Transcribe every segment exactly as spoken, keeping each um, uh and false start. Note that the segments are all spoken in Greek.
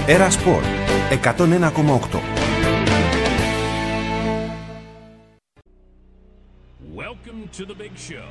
Era Sport εκατόν ένα κόμμα οκτώ. Welcome to the big show.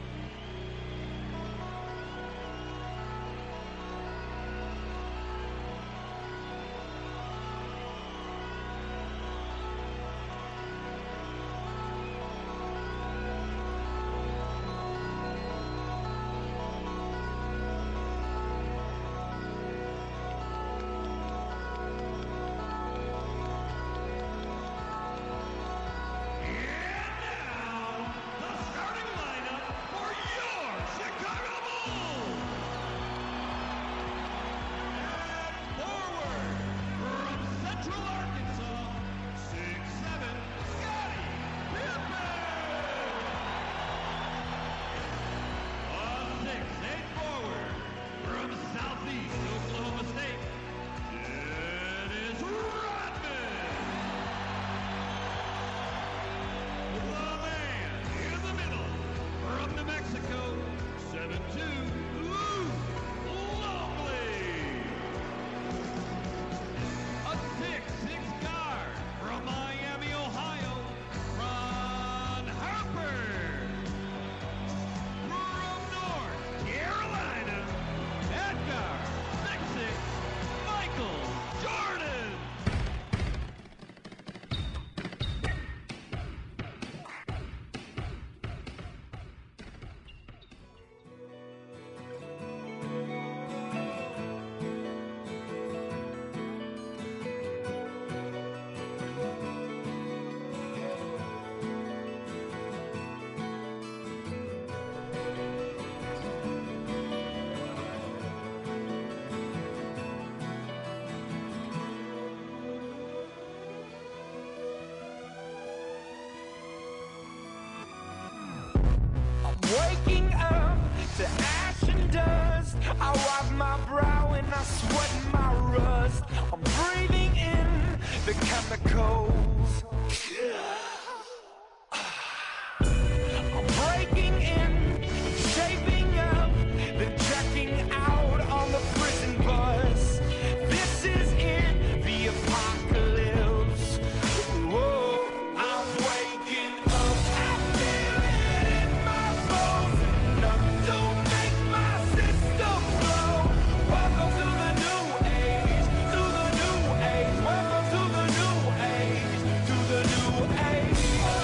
Waking up to ash and dust, I wipe my brow and I sweat my rust. I'm breathing in the chemicals. I'm breaking in, shaping up, then checking out on the prison bus. This is it, the apocalypse. Whoa, I'm waking up, I feel it in my bones. Enough to make my system blow. Welcome to the new age, to the new age. Welcome to the new age, to the new age.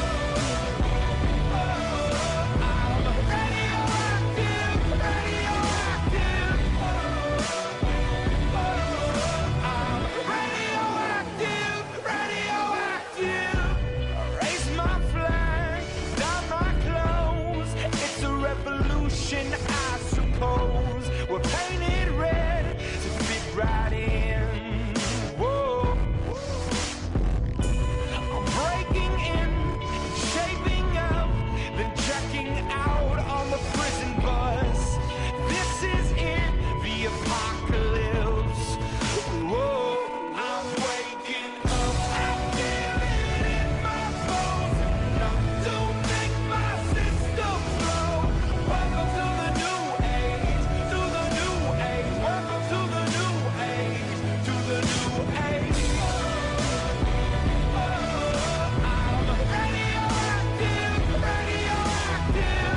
I suppose we're painted red to fit right in. Whoa. I'm breaking in, shaping up, then checking out on the prison bus. This is it, the apocalypse. Whoa. I'm waking up, I feel it in my bones. Enough to make my system blow. Welcome to the new age, to the new age. Welcome to the new age, to the new age. I'm radioactive, radioactive.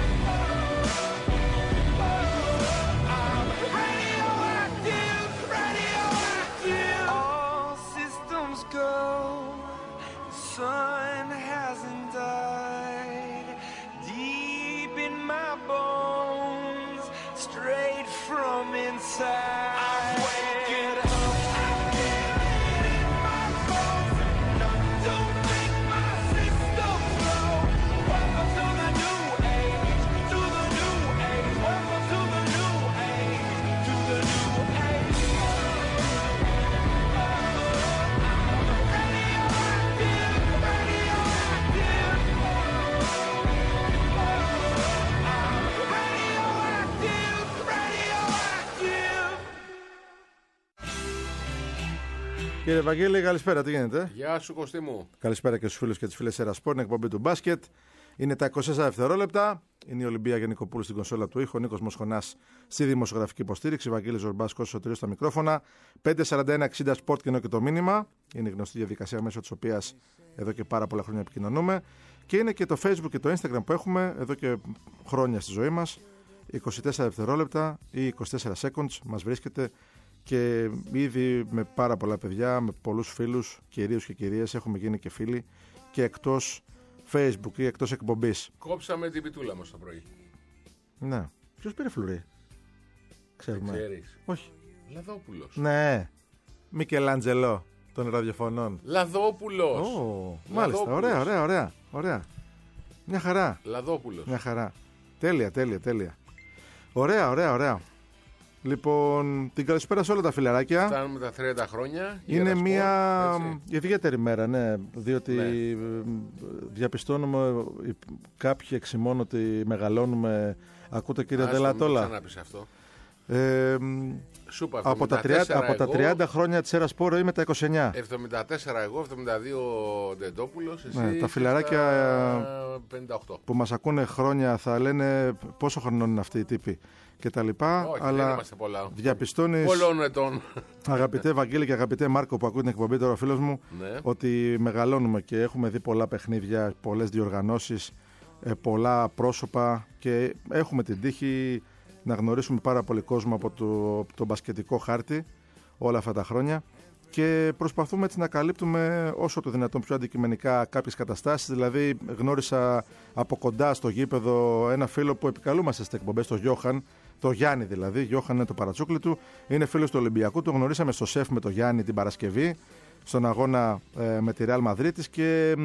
I'm radioactive, radioactive. All systems go. The sun hasn't died. Deep in my bones, straight from inside. I'm waking up, I feel it in my bones. Enough to make my system blow. Welcome to the new age, to the new age. Welcome to the new age, to the new age. I'm radioactive, radioactive. I'm radioactive, radioactive. Κύριε Βαγγέλη, καλησπέρα, τι γίνεται? Γεια σου, Κωστή μου. Καλησπέρα και στους φίλους και τις φίλες Era Sport, εκπομπή του μπάσκετ. Είναι τα είκοσι τέσσερα δευτερόλεπτα. Είναι η Ολυμπία Γενικοπούλου στην κονσόλα του ήχου. Νίκος Μοσχονάς στη δημοσιογραφική υποστήριξη. Βαγγέλης Ζορμπάς, Κώστας Σωτηρίου στα μικρόφωνα. πέντε σαράντα ένα εξήντα Sport και ενώ και το μήνυμα. Είναι η γνωστή διαδικασία μέσω της οποίας εδώ και πάρα πολλά χρόνια επικοινωνούμε. Και είναι και το Facebook και το Instagram που έχουμε εδώ και χρόνια στη ζωή μας. είκοσι τέσσερα δευτερόλεπτα ή είκοσι τέσσερα seconds μας βρίσκεται. Και ήδη με πάρα πολλά παιδιά, με πολλούς φίλους, κυρίους και κυρίες, έχουμε γίνει και φίλοι και εκτός Facebook ή εκτός εκπομπής. Κόψαμε την πιτούλα μας το πρωί. Ναι. Ποιος πήρε φλουρί? Ξέρουμε. Δεν ξέρεις. Όχι. Λαδόπουλος. Ναι. Μικελάντζελο των ραδιοφωνών. Λαδόπουλος. Oh, μάλιστα. Ωραία, ωραία, ωραία, ωραία. Μια χαρά. Λαδόπουλος. Μια χαρά. Τέλεια, τέλεια, τέλεια. Ωραία, ωραία, ωραία. Λοιπόν, την καλησπέρα σε όλα τα φιλαράκια. Φτάνουμε τα τριάντα χρόνια. Είναι μια ιδιαίτερη μέρα, ναι, διότι ναι. διαπιστώνουμε κάποιοι εξημών ότι μεγαλώνουμε. Ακούτε κύριε Δελατόλα. Μην ξανάπεις αυτό. Ε, Σούπα, από, τα τριάντα, από τα τριάντα χρόνια της Έρας Πόρο είμαι τα είκοσι εννιά. εβδομήντα τέσσερα εγώ, εβδομήντα δύο Ντεντόπουλος, εσύ ναι, τα φιλαράκια πενήντα οκτώ. Που μας ακούνε χρόνια θα λένε πόσο χρονών είναι αυτοί οι τύποι και τα λοιπά. Όχι, αλλά δεν είμαστε πολλά. Διαπιστώνεις, πολλών ετών. Αγαπητέ Βαγγέλη και αγαπητέ Μάρκο που ακούει την εκπομπή τώρα ο φίλος μου, ναι. ότι μεγαλώνουμε και έχουμε δει πολλά παιχνίδια, πολλές διοργανώσεις, πολλά πρόσωπα και έχουμε την τύχη να γνωρίσουμε πάρα πολύ κόσμο από το, από το μπασκετικό χάρτη όλα αυτά τα χρόνια και προσπαθούμε έτσι να καλύπτουμε όσο το δυνατόν πιο αντικειμενικά κάποιες καταστάσεις. Δηλαδή γνώρισα από κοντά στο γήπεδο ένα φίλο που επικαλούμαστε στις εκπομπές, τον Γιώχαν, το Γιάννη δηλαδή, Γιώχαν είναι το παρατσούκλι του, είναι φίλος του Ολυμπιακού, το γνωρίσαμε στο ΣΕΦ με τον Γιάννη την Παρασκευή στον αγώνα ε, με τη Ρεάλ Μαδρίτης και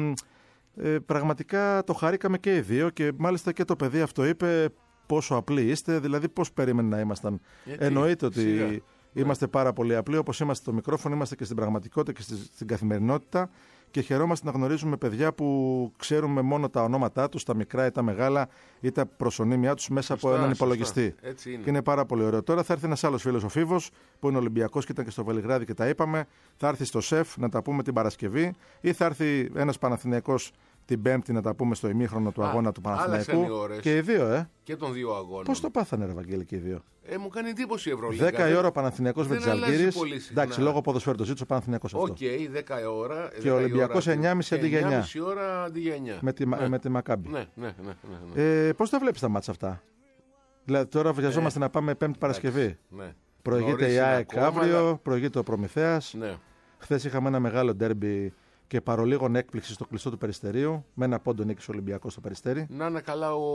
ε, πραγματικά το χαρήκαμε και οι δύο και μάλιστα και το παιδί αυτό είπε πόσο απλοί είστε, δηλαδή πώς περίμενε να ήμασταν. Γιατί, εννοείται ότι σίγα. Είμαστε πάρα πολύ απλοί, όπως είμαστε στο μικρόφωνο, είμαστε και στην πραγματικότητα και στη, στην καθημερινότητα και χαιρόμαστε να γνωρίζουμε παιδιά που ξέρουμε μόνο τα ονόματά τους, τα μικρά ή τα μεγάλα ή τα προσωνύμια τους μέσα σωστά, από έναν υπολογιστή. Έτσι είναι. Και είναι πάρα πολύ ωραίο. Τώρα θα έρθει ένας άλλος φίλος, ο Φίβος, που είναι Ολυμπιακός και ήταν και στο Βελιγράδι και τα είπαμε. Θα έρθει στο ΣΕΦ να τα πούμε την Παρασκευή ή θα έρθει ένας Παναθηναϊκός την Πέμπτη να τα πούμε στο ημίχρονο του Α, αγώνα του Παναθηναϊκού. Και οι δύο, ε. Και των δύο αγώνων. Πώς το πάθανε, ρε Βαγγέλη, και οι δύο. Ε, μου κάνει εντύπωση η Ευρωλίγα. δέκα η ώρα ο Παναθηναϊκός με τη Ζαλγκίρις. Εντάξει, λόγω ποδοσφαίρου το ζήτησε ο Παναθηναϊκός αυτό. Οκ, okay, δέκα η ώρα. Και ο Ολυμπιακός εννιά και μισή αντί για εννιά. εννιά και μισή ώρα αντί για εννιά. Με τη, ναι. με τη Μακάμπι. Ναι, ναι, ναι. ναι, ναι. Ε, πώς τα βλέπεις τα μάτσα αυτά? Δηλαδή τώρα βιαζόμαστε ε, να πάμε Πέμπτη Παρασκευή. Ναι. Προηγείται η ΑΕΚ αύριο, αλλά... προηγείται ο Προμηθέας. Ναι. Χθες είχαμε ένα μεγάλο ντέρμπι. Και παρολίγων έκπληξη στο κλειστό του Περιστερίου, με ένα πόντο νίκησε ο Ολυμπιακός στο Περιστέρι. Να είναι καλά ο.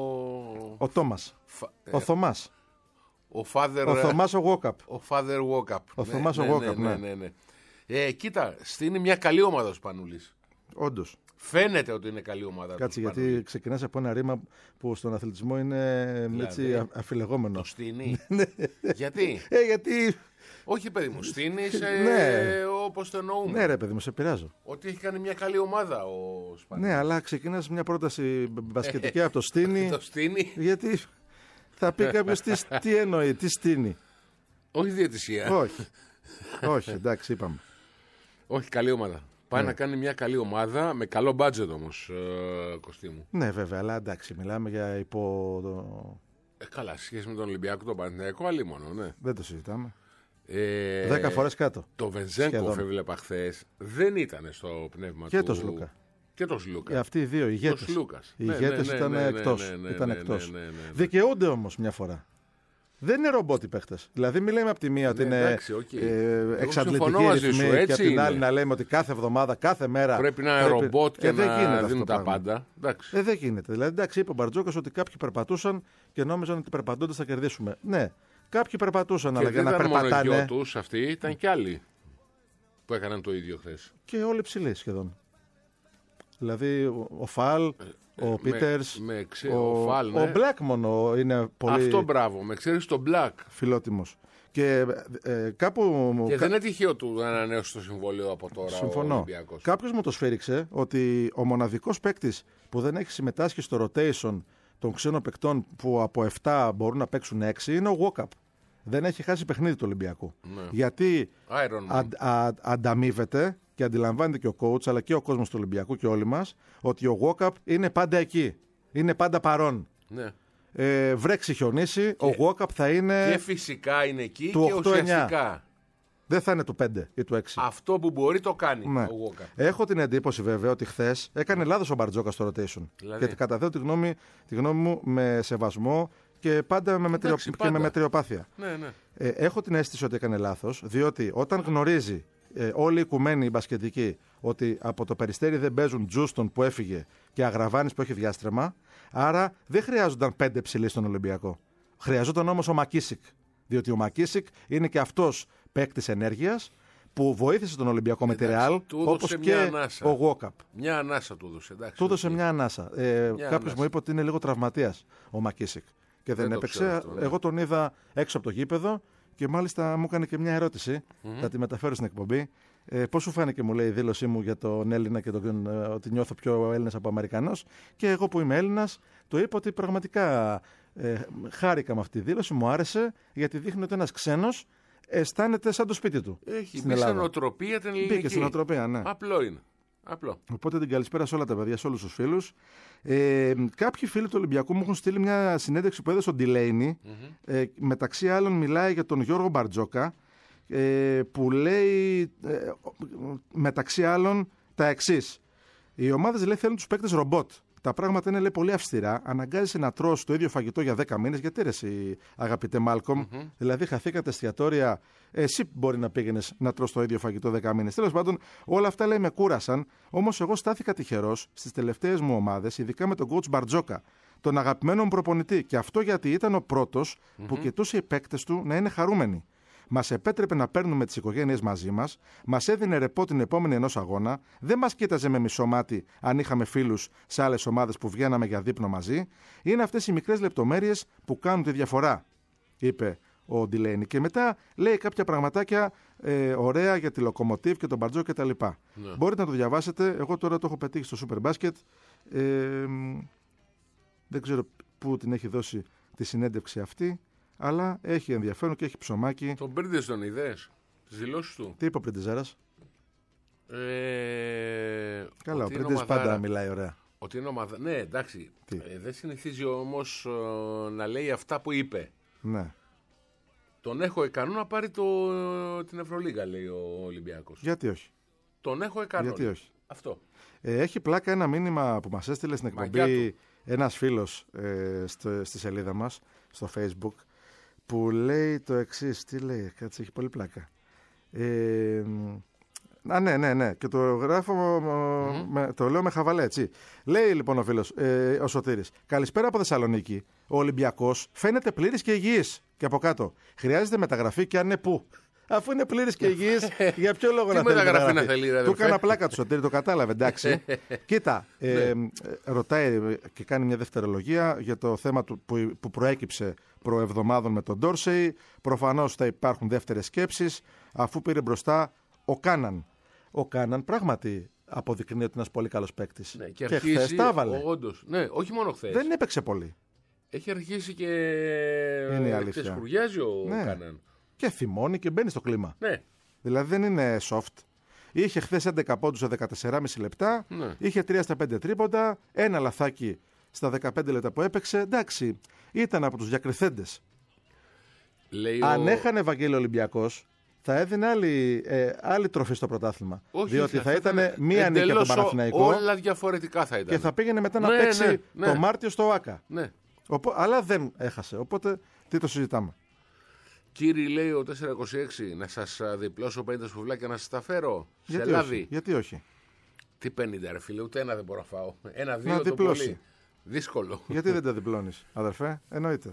Ο Τόμας. Φα... Ο Θωμάς. Ο Father. Ο Θωμάς ο Walkup. Ο Father Walkup. Ο ναι, Θωμάς ναι, ο Walkup, ναι. ναι, ναι, ναι. Ε, κοίτα, είναι μια καλή ομάδα ο Σπανούλης. Όντως. Φαίνεται ότι είναι καλή ομάδα. Κάτσε, γιατί ξεκινάς από ένα ρήμα που στον αθλητισμό είναι δηλαδή, έτσι αφιλεγόμενο. Το στείνει. γιατί. Ε, γιατί. Όχι, παιδί μου, στείνεις ε, ναι. όπως το εννοούμε. Ναι, ρε, παιδί μου, σε πειράζω. Ότι έχει κάνει μια καλή ομάδα ο Σπανούλης. Ναι, αλλά ξεκινάς μια πρόταση μπασκετική από το στείνει. Το στείνει. Γιατί θα πει κάποιος τι, τι εννοεί, τι στείνει. Όχι διαιτησία. Όχι. Όχι, εντάξει, είπαμε. Όχι, καλή ομάδα. Πάει ναι. να κάνει μια καλή ομάδα με καλό μπάτζετ όμως, ε, Κωστή μου. Ναι, βέβαια, αλλά εντάξει, μιλάμε για υπό. Ε, καλά, σχέση με τον Ολυμπιακό, τον Παναθηναϊκό, αλλή μόνο, ναι. Δεν το συζητάμε. Ε, Δέκα φορές κάτω. Το Βενζέγκοφ έβλεπα χθες δεν ήταν στο πνεύμα και του. Το Σλούκα. Και το Σλούκα. Ε, αυτοί οι δύο οι ηγέτες. Οι ναι, ηγέτες ναι, ναι, ήταν ναι, εκτός. Ναι, ναι, ήταν ναι, εκτός. ναι, ναι, ναι, ναι. Δικαιούνται όμως μια φορά. Δεν είναι ρομπότ οι παίχτες. Δηλαδή, μην λέμε από τη μία ότι ναι, είναι εντάξει, okay. ε, εξαντλητικοί ρυθμοί και από την άλλη να λέμε ότι κάθε εβδομάδα, κάθε μέρα. Πρέπει να είναι πρέπει... ρομπότ και ε, να δίνουν τα πάντα. Ε, δεν γίνεται. Δηλαδή, εντάξει, είπε ο Μπαρτζόκας ότι κάποιοι περπατούσαν και νόμιζαν ότι περπατώντας θα κερδίσουμε. Ναι, κάποιοι περπατούσαν, και αλλά για να περπατάνε. Και δεν τους αυτοί, ήταν κι άλλοι που έκαναν το ίδιο χθες. Και όλοι ψηλοί σχεδόν. Δηλαδή, ο Φαλ. Ο Πίτερς, ο, ο, Φάλ, ναι. ο Μπλακ μόνο είναι πολύ. Αυτό μπράβο, με ξέρεις τον Μπλακ. Φιλότιμος. Και ε, κάπου. Και κα... δεν είναι τυχαίο του να ανανέωσε το συμβόλαιο από τώρα. Συμφωνώ. Ο Ολυμπιακός. Κάποιος μου το σφύριξε ότι ο μοναδικός παίκτης που δεν έχει συμμετάσχει στο rotation των ξένων παικτών που από επτά μπορούν να παίξουν έξι είναι ο Walkup. Δεν έχει χάσει παιχνίδι του Ολυμπιακού. Ναι. Γιατί αν, α, ανταμείβεται και αντιλαμβάνεται και ο coach αλλά και ο κόσμος του Ολυμπιακού και όλοι μας ότι ο Walkup είναι πάντα εκεί. Είναι πάντα παρόν. Ναι. Ε, βρέξει, χιονίσει, ο Walkup θα είναι. Και φυσικά είναι εκεί του και οκτώ εννιά. ουσιαστικά. Δεν θα είναι του πέντε ή του έξι. Αυτό που μπορεί το κάνει Ναι. ο Walkup. Έχω την εντύπωση βέβαια ότι χθες έκανε λάθος ο Μπαρτζόκα στο rotation. Δηλαδή? Και καταθέτω τη γνώμη, τη γνώμη μου με σεβασμό και πάντα με, μετριο... Εντάξει, και πάντα. με μετριοπάθεια. Ναι, ναι. Ε, έχω την αίσθηση ότι έκανε λάθος, διότι όταν γνωρίζει ε, όλοι οι οικουμένοι οι μπασκετικοί ότι από το Περιστέρι δεν παίζουν Τζούστον που έφυγε και Αγραβάνης που έχει διάστρεμα, άρα δεν χρειάζονταν πέντε ψηλοί στον Ολυμπιακό. Χρειαζόταν όμως ο Μακίσικ. Διότι ο Μακίσικ είναι και αυτός παίκτης ενέργειας που βοήθησε τον Ολυμπιακό με τη Ρεάλ, όπως και ανάσα. ο Walkup. Μια ανάσα του έδωσε. Εντάξει, Του έδωσε okay. μια ανάσα. Ε, Μια κάποιος ανάσα. μου είπε ότι είναι λίγο τραυματίας ο Μακίσικ και δεν, Δεν το έπαιξε. ξέρω αυτό, ναι. Εγώ τον είδα έξω από το γήπεδο και μάλιστα μου έκανε και μια ερώτηση. Mm-hmm. Θα τη μεταφέρω στην εκπομπή. Ε, πώς σου φάνηκε, μου λέει, η δήλωσή μου για τον Έλληνα και τον, ε, ότι νιώθω πιο Έλληνας από Αμερικανός. Και εγώ που είμαι Έλληνας, του είπα ότι πραγματικά ε, χάρηκα με αυτή τη δήλωση, μου άρεσε, γιατί δείχνει ότι ένας ξένος αισθάνεται σαν το σπίτι του. Έχει μπει στην νοοτροπία την ελληνική. Μπήκε στην νοοτροπία, ναι. Απλό είναι. Απλό. Οπότε την καλησπέρα σε όλα τα παιδιά, σε όλους τους φίλους. Ε, κάποιοι φίλοι του Ολυμπιακού μου έχουν στείλει μια συνέντευξη που έδωσε ο Ντιλέινι. Mm-hmm. Ε, μεταξύ άλλων μιλάει για τον Γιώργο Μπαρτζόκα, ε, που λέει ε, μεταξύ άλλων τα εξής. Οι ομάδες, λέει, θέλουν τους παίκτες ρομπότ. Τα πράγματα είναι, λέει, πολύ αυστηρά. Αναγκάζεσαι να τρως το ίδιο φαγητό για δέκα μήνες. Γιατί ρε εσύ, αγαπητέ Μάλκομ, mm-hmm. δηλαδή χαθήκατε εστιατόρια. Εσύ μπορεί να πήγαινες να τρως το ίδιο φαγητό δέκα μήνες. Τέλος πάντων, όλα αυτά, λέει, με κούρασαν. Όμως εγώ στάθηκα τυχερός στις τελευταίες μου ομάδες, ειδικά με τον coach Μπαρτζόκα, τον αγαπημένο μου προπονητή. Και αυτό γιατί ήταν ο πρώτος mm-hmm. που κοιτούσε οι παίκτες του να είναι χαρούμενοι. Μας επέτρεπε να παίρνουμε τις οικογένειες μαζί μας, μας έδινε ρεπό την επόμενη ενός αγώνα, δεν μας κοίταζε με μισό μάτι αν είχαμε φίλους σε άλλες ομάδες που βγαίναμε για δείπνο μαζί. Είναι αυτές οι μικρές λεπτομέρειες που κάνουν τη διαφορά, είπε ο Ντιλέινι. Και μετά λέει κάποια πραγματάκια ε, ωραία για τη Λοκομοτίβ και τον Μπαρτζό κτλ. Ναι. Μπορείτε να το διαβάσετε. Εγώ τώρα το έχω πετύχει στο Super Basket. Ε, δεν ξέρω πού την έχει δώσει τη συνέντευξη αυτή. Αλλά έχει ενδιαφέρον και έχει ψωμάκι. Τον Πρίντες τον είδες, τις δηλώσεις του. Τι είπε ο Πρίντεζάρας? Ε, Καλά, ο Πρίντες πάντα μιλάει ωραία. Ότι είναι ομαδα... Ναι, εντάξει. Ε, δεν συνηθίζει όμως ε, να λέει αυτά που είπε. Ναι. Τον έχω ικανό να πάρει το, την Ευρωλίγα, λέει ο Ολυμπιακός. Γιατί όχι? Τον έχω ικανό. Γιατί όχι? Αυτό. Ε, έχει πλάκα ένα μήνυμα που μας έστειλε στην εκπομπή ένας φίλος ε, στο, στη σελίδα μας, στο Facebook, που λέει το εξής. Τι λέει? Κάτσε, έχει πολύ πλάκα. Ε, Α, ναι, ναι, ναι. Και το γράφω, mm-hmm. με, το λέω με χαβαλέ, έτσι. Λέει λοιπόν ο φίλος, ε, ο Σωτήρης. Καλησπέρα από Θεσσαλονίκη. Ο Ολυμπιακός φαίνεται πλήρης και υγιής. Και από κάτω. Χρειάζεται μεταγραφή και αν είναι πού. Αφού είναι πλήρης και υγιής, για ποιο λόγο να θέλει μεταγραφή να θέλει, ρε, του έκανα πλάκα του Σωτήρη, το κατάλαβε, εντάξει. Κοίτα, ε, ρωτάει και κάνει μια δευτερολογία για το θέμα του, που, που προέκυψε προεβδομάδων με τον Ντόρσεϊ. Προφανώς θα υπάρχουν δεύτερες σκέψεις, αφού πήρε μπροστά ο Κάναν. Ο Κάναν πράγματι αποδεικνύει ότι είναι ένας πολύ καλός παίκτης. Ναι, και και χθες τα έβαλε. Όντως. Ναι, όχι μόνο χθες. Δεν έπαιξε πολύ. Έχει αρχίσει και ξεσχουριάζει ο ναι. Κάναν. Και θυμώνει και μπαίνει στο κλίμα. Ναι. Δηλαδή δεν είναι soft. Είχε χθες έντεκα πόντους σε δεκατέσσερα κόμμα πέντε λεπτά. Ναι. Είχε τρία στα πέντε τρίποντα. Ένα λαθάκι στα δεκαπέντε λεπτά που έπαιξε. Εντάξει, ήταν από τους διακριθέντες. Λέει Αν ο... έχανε Ευαγγέλιο Ολυμπιακός, θα έδινε άλλη, ε, άλλη τροφή στο πρωτάθλημα. Όχι, διότι θα, θα ήταν μία νίκη από τον Παναθηναϊκό. Όλα διαφορετικά θα ήταν. Και θα πήγαινε μετά ναι, να παίξει ναι, ναι. το Μάρτιο στο ΟΑΚΑ. Ναι. Οπό, αλλά δεν έχασε. Οπότε τι το συζητάμε. Κύριε, λέει ο τετρακόσια είκοσι έξι, να σας διπλώσω πενήντα σουβλάκια να σας τα φέρω. Γιατί σε λάδι. Όχι, γιατί όχι. Τι πενήντα ρε φίλε, ούτε ένα δεν μπορώ να φάω. Ένα δύο να το διπλώσει. πολύ. Δύσκολο. Γιατί δεν τα διπλώνεις, αδερφέ, εννοείται.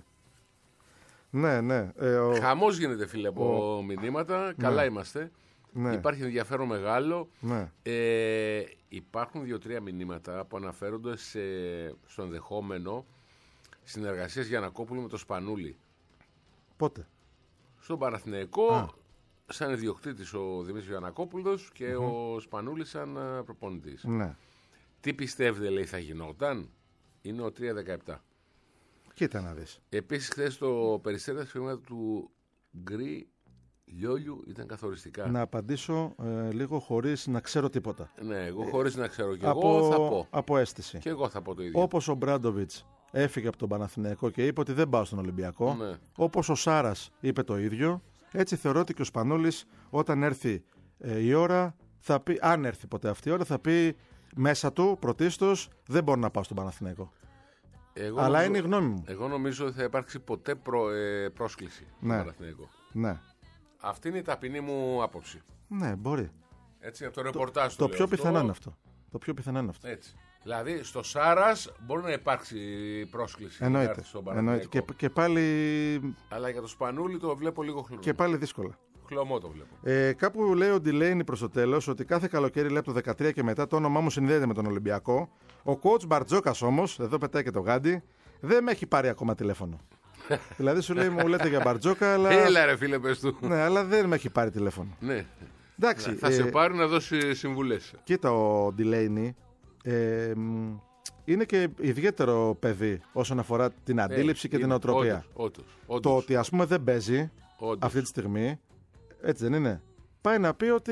Ναι, ναι. Ε, ο... Χαμός γίνεται, φίλε, από ο... μηνύματα. Ναι. Καλά είμαστε. Ναι. Υπάρχει ενδιαφέρον μεγάλο. Ναι. Ε, υπάρχουν δύο-τρία μηνύματα που αναφέρονται σε... στο ενδεχόμενο συνεργασίας Γιαννακόπουλου με το Σπανούλη. Πότε? Στον Παναθηναϊκό, σαν ιδιοκτήτης ο Δημήτρης Γιαννακόπουλος και mm-hmm. ο Σπανούλης σαν προπονητής. Ναι. Τι πιστεύετε, λέει, θα γινόταν? Είναι ο τρία δεκαεπτά. Κοίτα να δεις. Επίσης, χθες το Περιστέρι τα του Γκρι Λιόλιου ήταν καθοριστικά. Να απαντήσω ε, λίγο χωρίς να ξέρω τίποτα. Ναι, εγώ χωρίς να ξέρω και από, εγώ θα πω. Από αίσθηση. Και εγώ θα πω το ίδιο. Όπως ο Μπράντοβιτς έφυγε από τον Παναθηναϊκό και είπε ότι δεν πάω στον Ολυμπιακό, Ναι. όπως ο Σάρας είπε το ίδιο, έτσι θεωρώ ότι και ο Σπανούλης όταν έρθει ε, η ώρα, θα πει, αν έρθει ποτέ αυτή η ώρα, θα πει μέσα του πρωτίστως δεν μπορώ να πάω στον Παναθηναϊκό. Εγώ Αλλά νομίζω, είναι η γνώμη μου. Εγώ νομίζω ότι θα υπάρξει ποτέ προ, ε, πρόσκληση Ναι. στον Παναθηναϊκό. Ναι. Αυτή είναι η ταπεινή μου άποψη. Ναι, μπορεί. Έτσι, από το ρεπορτάζ Το το πιο λέω πιθανό αυτό. είναι αυτό. Το πιο πιθανό είναι αυτό. Έτσι. Δηλαδή, στο Σάρας μπορεί να υπάρξει πρόσκληση. να Εννοείται. έρθει στον Εννοείται. Παναθηναϊκό. Και, και, πάλι, Αλλά για το Σπανούλη το βλέπω λίγο χλωμό. και πάλι δύσκολα. Χλωμό το βλέπω. Ε, κάπου λέει ο Ντιλέινι προς το τέλος ότι κάθε καλοκαίρι λέει από το δεκατρία και μετά το όνομά μου συνδέεται με τον Ολυμπιακό. Ο coach Μπαρτζόκας όμως, εδώ πετάει και το γάντι, δεν με έχει πάρει ακόμα τηλέφωνο. Δηλαδή σου λέει μου λέτε για Μπαρτζόκα, αλλά. Έλα ρε φίλε, πες του. Ναι, αλλά δεν με έχει πάρει τηλέφωνο. Ναι. Εντάξει. Θα ε, σε πάρει να δώσει συμβουλές. Κοίτα, ο Ντιλέινι ε, μ, είναι και ιδιαίτερο παιδί όσον αφορά την αντίληψη και είναι, την οτροπία. όντως, όντως, Το όντως. ότι ας πούμε δεν παίζει Όντως. αυτή τη στιγμή, έτσι δεν είναι, πάει να πει ότι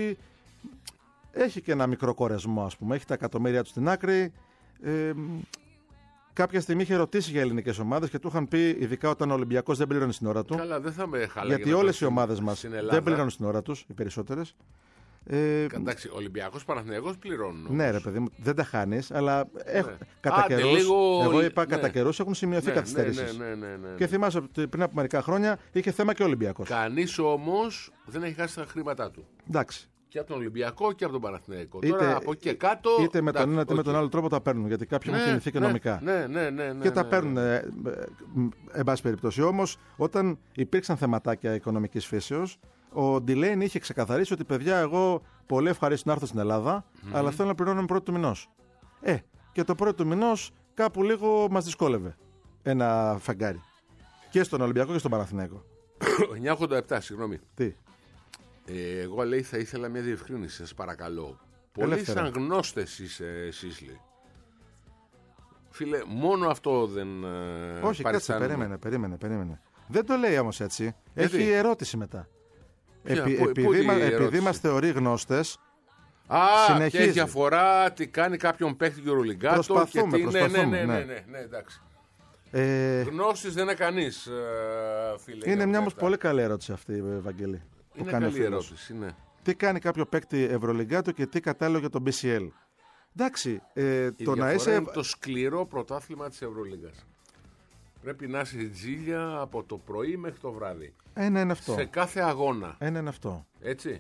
έχει και ένα μικρό κορεσμό, ας πούμε, έχει τα εκατομμύρια του στην άκρη. Ε, κάποια στιγμή είχε ρωτήσει για ελληνικές ομάδες και του είχαν πει, ειδικά όταν ο Ολυμπιακός δεν πλήρωνε στην ώρα του, Καλά, δεν θα με χαλάει. γιατί όλες οι ομάδες μας δεν πληρώνουν. πλήρωνουν στην ώρα τους, οι περισσότερες. Ε, Εντάξει, Ολυμπιακός Παναθηναϊκός πληρώνουν. ναι, όμως. ρε παιδί μου, δεν τα χάνεις, αλλά έχ, Ναι. κατά Άντε, καιρούς, λίγο- εγώ είπα ναι. κατά καιρούς έχουν σημειωθεί Ναι, καθυστερήσεις. ναι, ναι, ναι, ναι, ναι. Και θυμάσαι ότι πριν από μερικά χρόνια είχε θέμα και ο Ολυμπιακός. Κανείς όμως δεν έχει χάσει τα χρήματά του. Εντάξει. Και από τον Ολυμπιακό και από τον Παναθηναϊκό. Είτε- Τώρα από εκεί και κάτω. Είτε με τον εντάξει, ένα είτε με οκ. τον άλλο τρόπο τα παίρνουν. Γιατί κάποιοι Ναι, έχουν κινηθεί και ναι, νομικά. Ναι, ναι, ναι, ναι, Και τα ναι, παίρνουν. ναι. Ε, ε, εν πάση περιπτώσει. Όμως, όταν υπήρξαν θεματάκια οικονομικής φύσεως, ο Ντιλέιν είχε ξεκαθαρίσει ότι παιδιά, εγώ πολύ ευχαρίστω να έρθω στην Ελλάδα, αλλά θέλω να πληρώνω με πρώτο του μηνός. Ε, και το πρώτο του μηνός κάπου λίγο μας δυσκόλευε ένα φεγγάρι. Και στον Ολυμπιακό και στον Παναθηναϊκό. εννιακόσια ογδόντα επτά, συγγνώμη. Τι. Ε, εγώ λέει θα ήθελα μια διευκρίνηση, σας παρακαλώ. Πολύ Ελεύθερα. σαν γνώστες είσαι εσείς, λέει. Φίλε, μόνο αυτό δεν. ε, Όχι, κάτσε, παριστάνουμε. περίμενε, περίμενε, περίμενε. Δεν το λέει όμως έτσι. Γιατί? Έχει ερώτηση μετά. Ποια, Επει- πού- πού επειδή, τη μα- επειδή ερώτηση? μας θεωρεί γνώστες, Α, συνεχίζει. και έχει αφορά τι κάνει κάποιον παίχτη Γιουρολιγκάτο. Προσπαθούμε, και τι... προσπαθούμε, Ναι, ναι, ναι, ναι. ναι, ναι, εντάξει. ε, Γνώστης δεν είναι κανείς, ε, φίλε. είναι για μια όμως αυτά. πολύ καλή ερώτηση αυτή, Ευαγγελή. Που Είναι κάνει ο καλή φίλος. ερώτηση, ναι. Τι κάνει κάποιο παίκτη Ευρωλιγκάτο και τι κατάλληλο για τον μπι σι ελ. Εντάξει, ε, Η το να διαφορά είσαι. είναι το σκληρό πρωτάθλημα της Ευρωλίγκας. Πρέπει να είσαι τζίλια από το πρωί μέχρι το βράδυ. Ένα είναι αυτό. Σε κάθε αγώνα. Ένα είναι αυτό. Έτσι.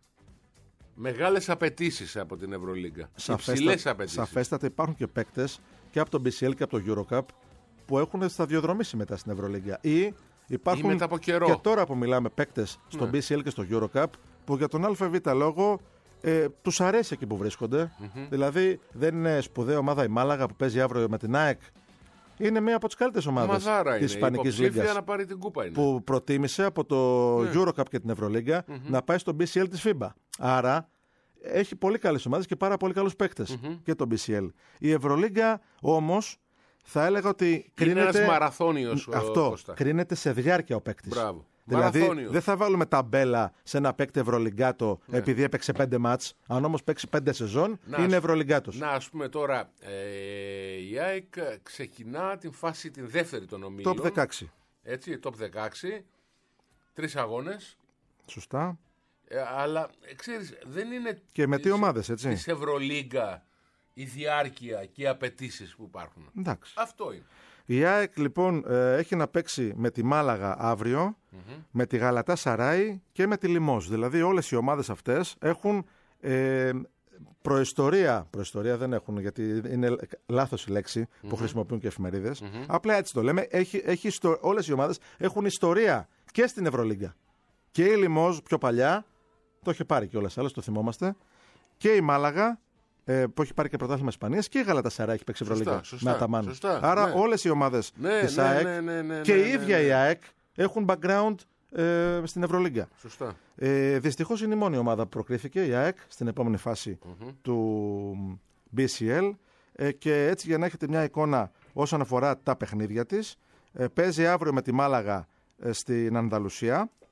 Μεγάλες απαιτήσεις από την Ευρωλίγκα. Σαφέστα- Υψηλές απαιτήσεις. Σαφέστατα υπάρχουν και παίκτες και από τον μπι σι ελ και από το Eurocup που έχουν σταδιοδρομήσει μετά στην Ευρωλίγκα. Ή υπάρχουν Ή μετά από καιρό. και τώρα που μιλάμε παίκτες στο Ναι. μπι σι ελ και στο Eurocup που για τον ΑΒ λόγο ε, τους αρέσει εκεί που βρίσκονται. Δηλαδή δεν είναι σπουδαία ομάδα η Μάλαγα που παίζει αύριο με την ΑΕΚ. Είναι μία από τις καλύτερες ομάδες Μαδάρα είναι. της Ισπανικής Υποψήφια Λίγκας. να πάρει την κούπα είναι. Που προτίμησε από το Ναι. Eurocup και την Ευρωλίγκα να πάει στο μπι σι ελ της φίμπα. Άρα έχει πολύ καλές ομάδες και πάρα πολύ καλούς παίκτες και το μπι σι ελ. Η Ευρωλίγκα όμως θα έλεγα ότι Είναι κρίνεται. ένας μαραθώνιος ο Αυτό. Κώστα. Κρίνεται σε διάρκεια ο παίκτης. Μπράβο. Δηλαδή Μαραθώνιος. δεν θα βάλουμε ταμπέλα σε ένα παίκτη Ευρωλιγκάτο Ναι. επειδή έπαιξε πέντε μάτς. Αν όμως παίξει πέντε σεζόν Να, είναι ας- Ευρωλιγκάτος. Να, ας πούμε τώρα, ε, η ΑΕΚ ξεκινά την φάση την δεύτερη των ομίλων. Top δεκαέξι. Έτσι, top δεκαέξι. Τρεις αγώνες. Σωστά. Ε, αλλά, ε, ξέρεις, δεν είναι... Και με τι της- ομάδες, έτσι. Της Ευρωλίγκα η διάρκεια και οι απαιτήσεις που υπάρχουν. Εντάξει. Αυτό είναι. Η ΑΕΚ λοιπόν ε, έχει να παίξει με τη Μάλαγα αύριο, με τη Γαλατά Σαράι και με τη Λιμός. Δηλαδή όλες οι ομάδες αυτές έχουν ε, προϊστορία. Προϊστορία δεν έχουν γιατί είναι λάθος η λέξη που χρησιμοποιούν και εφημερίδες. Απλά έτσι το λέμε. Έχει, έχει ιστο... Όλες οι ομάδες έχουν ιστορία και στην Ευρωλίγκα. Και η Λιμός πιο παλιά, το είχε πάρει κιόλας, άλλως το θυμόμαστε, και η Μάλαγα ε, που έχει πάρει και πρωτάθλημα Ισπανίας και η Γαλατασαράι έχει παίξει Σωστά, Ευρωλίγκα σωστά, με Αταμάν. σωστά, Άρα ναι. όλες οι ομάδες Ναι, της ναι, ΑΕΚ ναι, ναι, ναι, και ναι, η ναι, ίδια ναι. η ΑΕΚ έχουν background ε, στην Ευρωλίγκα. Σωστά. Ε, δυστυχώς είναι η μόνη ομάδα που προκρίθηκε, η ΑΕΚ, στην επόμενη φάση του μπι σι ελ ε, και έτσι για να έχετε μια εικόνα όσον αφορά τα παιχνίδια της, ε, παίζει αύριο με τη Μάλαγα ε, στην Ανδαλουσία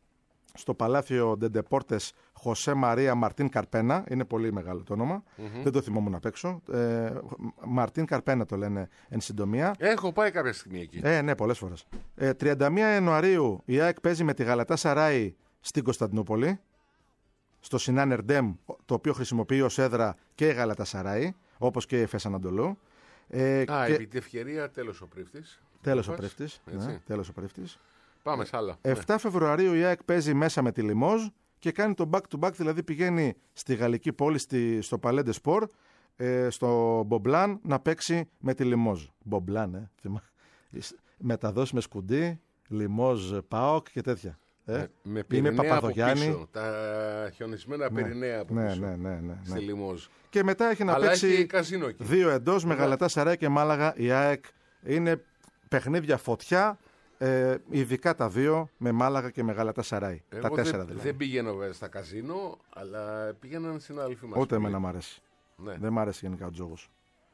στο Παλάθιο Ντεντεπόρτες Χωσέ Μαρία Μαρτίν Καρπένα. Είναι πολύ μεγάλο το όνομα. Mm-hmm. Δεν το θυμόμουν απ' έξω. Ε, Μαρτίν Καρπένα το λένε εν συντομία. Έχω πάει κάποια στιγμή εκεί. Ε, ναι, πολλές φορές. Ε, τριάντα μία Ιανουαρίου η ΑΕΚ παίζει με τη Γαλατάσαράι στην Κωνσταντινούπολη. Στο Σινάν Ερντέμ, το οποίο χρησιμοποιεί ως έδρα και η Γαλατάσαράι, όπως και η Εφές Ανατολού. Ε, Α, και... επί τη ευκαιρία τέλος ο πρίφτης. Τέλος ο πρίφτης. Ναι, τέλος ο πρίφτης. Πάμε σ' άλλα. εφτά Φεβρουαρίου η ΑΕΚ παίζει μέσα με τη Λιμόζ και κάνει το back to back, δηλαδή πηγαίνει στη γαλλική πόλη, στη, στο Palais des Sports, ε, στο Μπομπλάν, να παίξει με τη Λιμόζ. Μπομπλάν, ε, θυμά. Μεταδόσεις με σκουντί, Λιμόζ, ΠΑΟΚ και τέτοια. Ε, με είμαι Παπαδογιάννη. Πίσω, τα χιονισμένα ναι, Πυρηναία από ναι, πίσω. Ναι, ναι, ναι, ναι. Στη Λιμόζ. Και μετά έχει να Αλλά παίξει έχει καζίνο εκεί. δύο εντός με Γαλατάσαράι και Μάλαγα. Η ΑΕΚ είναι παιχνίδια φωτιά. Ε, ειδικά τα δύο με Μάλαγα και με Γαλατάσαράι. Τα τέσσερα δεν, δηλαδή. Δεν πηγαίνω βέβαια στα καζίνο, αλλά πήγαιναν συνάδελφοι μας. Ούτε εμένα μ' αρέσει. Ναι. Δεν μ' αρέσει γενικά ο τζόγος.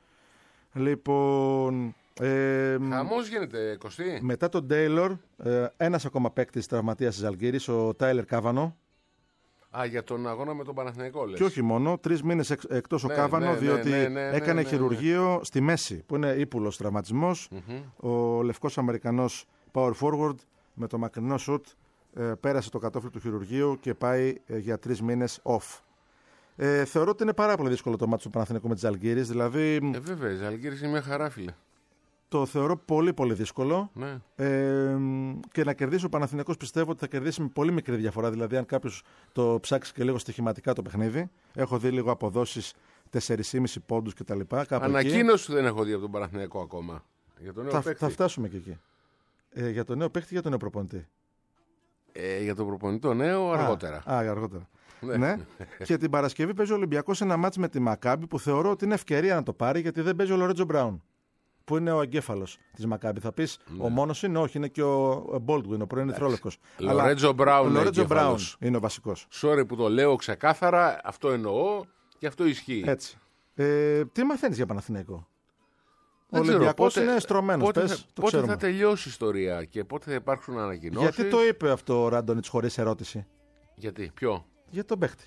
Λοιπόν. Ε, Χαμός γίνεται, Κωστή. Μετά τον Τέιλορ, ε, ένας ακόμα παίκτης τραυματίας της Ζαλγκίρης, ο Τάιλερ Κάβανο. Α, για τον αγώνα με τον Παναθηναϊκό λες. Και όχι μόνο, τρεις μήνες εκ, εκτός ναι, ο Κάβανο, ναι, διότι ναι, ναι, ναι, έκανε ναι, ναι, χειρουργείο ναι. στη μέση, που είναι ύπουλος τραυματισμός. Mm-hmm. Ο λευκός Αμερικανός power forward με το μακρινό σουτ ε, πέρασε το κατόφλι του χειρουργείου και πάει ε, για τρεις μήνες off. Ε, θεωρώ ότι είναι πάρα πολύ δύσκολο το μάτσο του Παναθηναϊκού με τη Ζαλγκίρις. Δηλαδή, ε, βέβαια, η Ζαλγκίρις είναι μια χαρά, φίλε. Το θεωρώ πολύ πολύ δύσκολο. Ναι. Ε, και να κερδίσει ο Παναθηναϊκός πιστεύω ότι θα κερδίσει με πολύ μικρή διαφορά. Δηλαδή, αν κάποιος το ψάξει και λίγο στοιχηματικά το παιχνίδι, έχω δει λίγο αποδόσεις τέσσερα κόμμα πέντε πόντους κτλ. Ανακοίνωση δεν έχω δει από τον Παναθηναϊκό ακόμα. Για τον νέο θα, παίκτη. θα φτάσουμε και εκεί. Ε, για τον νέο παίκτη ή για τον νέο προπονητή. Ε, για τον προπονητή νέο αργότερα. Α, α αργότερα. Ναι. ναι. Και την Παρασκευή παίζει ο Ολυμπιακός ένα μάτς με τη Μακάμπι που θεωρώ ότι είναι ευκαιρία να το πάρει γιατί δεν παίζει ο Λορέτζο Μπράουν. Που είναι ο εγκέφαλος της Μακάμπι. Θα πεις, ναι. ο μόνος είναι, όχι, είναι και ο Μπόλτουιν, ο πρώην Εθρόλογος. Λορέτζο Μπράουν ο Λορέτζο Μπράουν είναι ο βασικός. Sorry που το λέω ξεκάθαρα, αυτό εννοώ και αυτό ισχύει. Έτσι. Ε, τι μαθαίνεις για Παναθηναϊκό? Ο Ολυμπιακός είναι στρωμένος. Πότε, πες, θα, το πότε ξέρουμε. θα τελειώσει η ιστορία και πότε θα υπάρξουν ανακοινώσεις. Γιατί το είπε αυτό ο Ράντονιτς χωρίς ερώτηση? Γιατί, ποιο? Για τον παίχτη.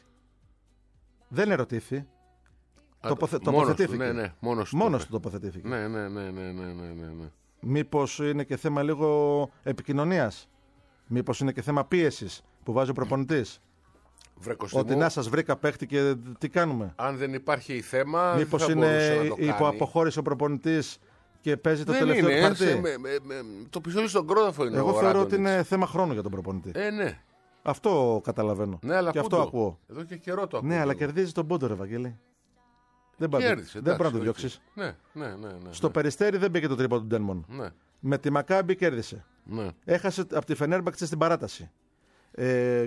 Δεν ερωτήθη. Τοποθε... το, τοποθετήθηκε. Μόνος του, ναι, ναι, μόνος του, μόνος του τοποθετήθηκε. Ναι, ναι, ναι, ναι, ναι, ναι, ναι. Μήπως είναι και θέμα λίγο επικοινωνίας? Μήπως είναι και θέμα πίεσης που βάζει ο προπονητής? Ότι να σας βρήκα παίχτη και τι κάνουμε? Αν δεν υπάρχει θέμα, μήπως θα είναι να το υποαποχώρησε ο προπονητής και παίζει το δεν τελευταίο είναι, του χαρτί? σε, με, με, με, το πιστόλι στον κρόδαφο είναι. Εγώ ο θεωρώ Ράντονιτς. ότι είναι θέμα χρόνου για τον προπονητή. Ε, ναι. Αυτό καταλαβαίνω. Ναι, αλλά και αυτό το. ακούω. Εδώ και καιρό το ακούω. Ναι, αλλά κερδίζει τον πόντο, ρε Βαγγέλη. Δεν μπορεί να το διώξει. Ναι, ναι, ναι, ναι, Στο ναι. Περιστέρι δεν μπήκε το τρίποντο του Ντένμον. Ναι. Με τη Μακάμπι κέρδισε. Ναι. Έχασε από τη Φενέρμπαξε στην παράταση. Ε,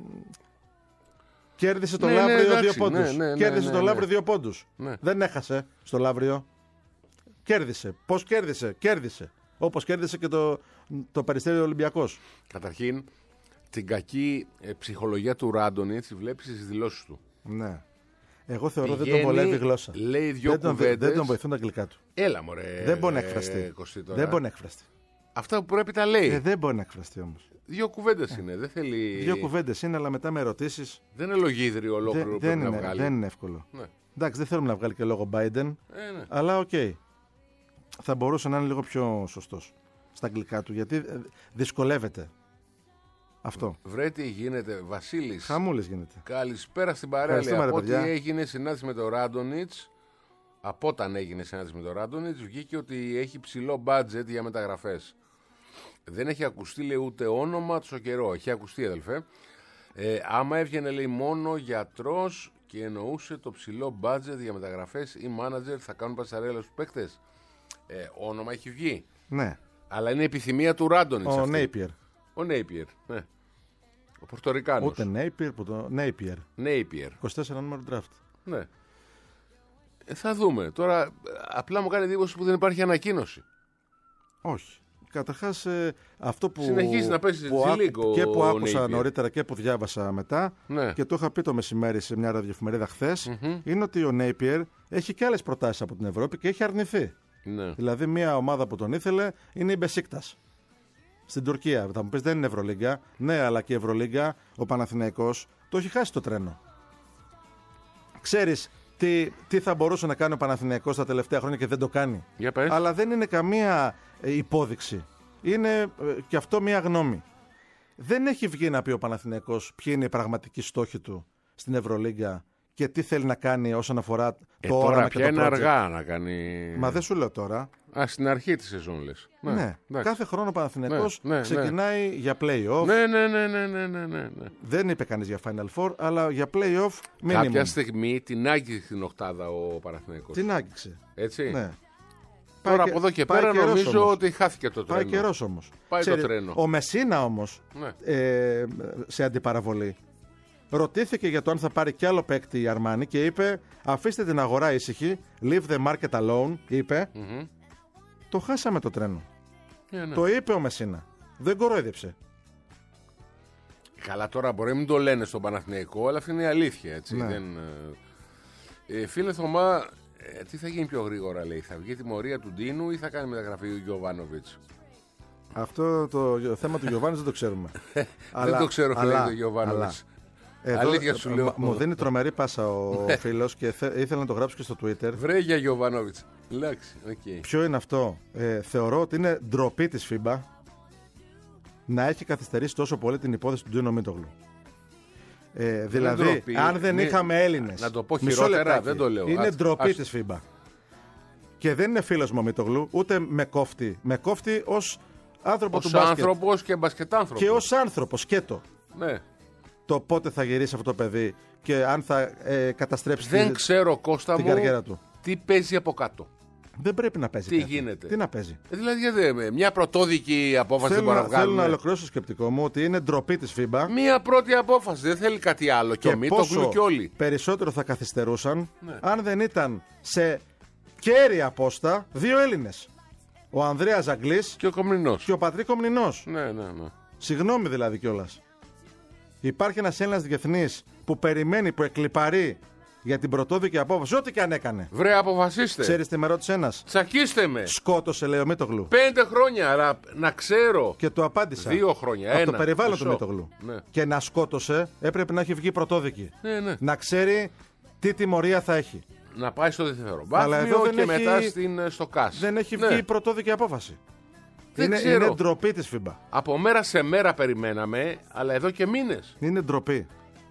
κέρδισε το ναι, Λαύριο ναι, εντάξει, δύο πόντους. Ναι, ναι, ναι, κέρδισε ναι, το ναι. Λαύριο δύο πόντους. Ναι. Δεν έχασε στο Λαύριο. Κέρδισε. Πώς κέρδισε? Κέρδισε. Όπως κέρδισε και το, το Περιστέρι Ολυμπιακός. Καταρχήν, την κακή ε, ψυχολογία του Ράντονιτς βλέπεις στις δηλώσεις του. Ναι. Εγώ θεωρώ Πηγαίνει, δεν τον βολεύει η γλώσσα. Λέει δυο δεν, τον, κουβέντες. δεν τον βοηθούν τα αγγλικά του. Έλα μωρέ. Δεν μπορεί να εκφραστεί. Δεν μπορεί να εκφραστεί. Αυτά που πρέπει τα λέει. Ε, δεν μπορεί να εκφραστεί όμως. Δύο κουβέντες είναι. Δεν θέλει... Δύο κουβέντες είναι, αλλά μετά με ερωτήσεις. Δεν είναι λογίδριο ολόκληρο που δεν, πρέπει είναι, να βγάλει. δεν είναι εύκολο. Ναι. Εντάξει, δεν θέλουμε να βγάλει και λόγω Biden. Ε, ναι. Αλλά οκ. Okay. Θα μπορούσε να είναι λίγο πιο σωστός στα αγγλικά του, γιατί δυσκολεύεται. Αυτό. Βρε τι γίνεται, Βασίλης. Χαμούλης γίνεται. Καλησπέρα στην παρέα. Από ό,τι παιδιά. έγινε συνάντηση με τον Ράντονιτς, από όταν έγινε συνάντηση με τον Ράντονιτς, βγήκε ότι έχει ψηλό μπάτζετ για μεταγραφές. Δεν έχει ακουστεί, λέει, ούτε όνομα τόσο καιρό. Έχει ακουστεί, αδελφέ. Ε, άμα έβγαινε, λέει, μόνο γιατρός και εννοούσε το ψηλό μπάτζετ για μεταγραφές ή μάνατζερ, θα κάνουν πασαρέλα στους παίκτες. Ε, όνομα έχει βγει. Ναι. Αλλά είναι επιθυμία του Ράντονιτς. Ο Νέιπιερ. Ο Νέιπιερ, ναι. Ο Πορτορικάνος. Ούτε Νέιπιερ που το. Νέιπιερ. Νέιπιερ. είκοσι τέσσερα νούμερο draft. Ναι. Ε, θα δούμε. Τώρα, απλά μου κάνει εντύπωση που δεν υπάρχει ανακοίνωση. Όχι. Καταρχάς, ε, αυτό που. Συνεχίζει να παίζει που άκου, λίγο και που άκουσα Napier. νωρίτερα και που διάβασα μετά. Ναι. Και το είχα πει το μεσημέρι σε μια ραδιοεφημερίδα χθες, Mm-hmm. είναι ότι ο Νέιπιερ έχει και άλλες προτάσεις από την Ευρώπη και έχει αρνηθεί. Ναι. Δηλαδή, μια ομάδα που τον ήθελε είναι η Μπεσίκτας. στην Τουρκία. Θα μου πεις δεν είναι Ευρωλίγκα. Ναι, αλλά και η Ευρωλίγκα, ο Παναθηναϊκός το έχει χάσει το τρένο. Ξέρεις τι, τι θα μπορούσε να κάνει ο Παναθηναϊκός τα τελευταία χρόνια και δεν το κάνει. Για πες. Αλλά δεν είναι καμία ε, υπόδειξη. Είναι ε, και αυτό μία γνώμη. Δεν έχει βγει να πει ο Παναθηναϊκός ποιοι είναι οι πραγματικοί στόχοι του στην Ευρωλίγκα και τι θέλει να κάνει όσον αφορά το ε, όραμα τώρα και πια το είναι project. αργά να κάνει. Μα δεν σου λέω τώρα. Α, στην αρχή της σεζόν λες. Ναι, Ναι, ναι. κάθε χρόνο ο Παναθηναϊκός ναι, ναι, ξεκινάει ναι. για play-off. Ναι, ναι, ναι, ναι, ναι, ναι, ναι. Δεν είπε κανείς για Final Four, αλλά για play-off minimum. Κάποια στιγμή την άγγιξε την οκτάδα ο Παναθηναϊκός. Την άγγιξε. Έτσι. Ναι. Τώρα Πάει από εδώ και πάει πέρα καιρός νομίζω όμως. ότι χάθηκε το τρένο. Πάει καιρός όμως. Πάει Ξέρεις, το τρένο. Ο Μεσίνα όμως, Ναι. ε, σε αντιπαραβολή, ρωτήθηκε για το αν θα πάρει κι άλλο παίκτη η Αρμάνι και είπε αφήστε την αγορά ήσυχη, leave the market alone, είπε. Mm-hmm. Το χάσαμε το τρένο. Ναι, ναι. Το είπε ο Μεσίνα. Δεν κορόιδεψε. Καλά, τώρα μπορεί να μην το λένε στον Παναθηναϊκό, αλλά αυτή είναι η αλήθεια. Έτσι. Ναι. Δεν, ε, ε, φίλε Θωμά, ε, τι θα γίνει πιο γρήγορα, λέει. Θα βγει τιμωρία του Ντίνου ή θα κάνει μεταγραφή ο Γιοβάνοβιτς. Αυτό το θέμα του Γιωβάνης δεν το ξέρουμε. Δεν το ξέρω, λέει το Γιοβάνοβιτς. Αλήθεια σου λέω. Μου δίνει τρομερή πάσα ο φίλος και θε, ήθελα να το γράψω και στο Twitter. Βρε για Γιοβάνοβιτς. Εντάξει, okay. Ποιο είναι αυτό. Ε, θεωρώ ότι είναι ντροπή της φίμπα να έχει καθυστερήσει τόσο πολύ την υπόθεση του Ντίνο Μίτογλου. Ε, δηλαδή, ντροπή, αν δεν ναι, είχαμε Έλληνες. Να το πω μισό χειρότερα, λεπτάκι, δεν το λέω. Είναι Ας, ντροπή ας... της φίμπα. Και δεν είναι φίλος μου ο Μίτογλου, ούτε με κόφτη. Με κόφτη ως άνθρωπο ως του μπάσκετ. άνθρωπος και μπασκετάνθρωπος. Και ως άνθρωπος, σκέτο. Ναι. Το πότε θα γυρίσει αυτό το παιδί και αν θα ε, καταστρέψει Δεν την, ξέρω, Κώστα την μου, καριέρα του. τι παίζει από κάτω. Δεν πρέπει να παίζει. Τι κάτι. γίνεται. Τι να παίζει. Ε, δηλαδή, γιατί, μια πρωτόδικη απόφαση Θέλω, που να να, θέλω βγάλουμε. να ολοκληρώσω το σκεπτικό μου ότι είναι ντροπή της φίμπα. Μια πρώτη απόφαση. Δεν θέλει κάτι άλλο. Και, Και ο Μίτογλου και όλοι. περισσότερο θα καθυστερούσαν Ναι. αν δεν ήταν σε κέρια απόστα δύο Έλληνες. Ο Ανδρέας Ζαγκλής Και ο Κομνηνός. και ο Πατρίκ Κομνηνός. Ναι, ναι, ναι. Συγγνώμη δηλαδή κιόλας. Υπάρχει ένας Έλληνας διεθνής που περιμένει, που εκλιπαρεί για την πρωτόδικη απόφαση, ό,τι και αν έκανε. Βρε, αποφασίστε. Ξέρεις τι με ρώτησε ένας. Τσακίστε με. Σκότωσε, λέει ο Μίτογλου. Πέντε χρόνια, άρα να ξέρω. Και του απάντησα. Δύο χρόνια. Από Ένα. το περιβάλλον Μισό. του Μίτογλου. Ναι. Και να σκότωσε, έπρεπε να έχει βγει πρωτόδικη. Ναι, ναι. Να ξέρει τι τιμωρία θα έχει. Να πάει στο Αλλά δευτεροβάθμιο εδώ δεν και έχει- μετά στην, στο ΚΑΣ. Δεν έχει Ναι. βγει πρωτόδικη απόφαση. Δεν είναι, ξέρω. είναι ντροπή της φίμπα. Από μέρα σε μέρα περιμέναμε, αλλά εδώ και μήνες. Είναι ντροπή.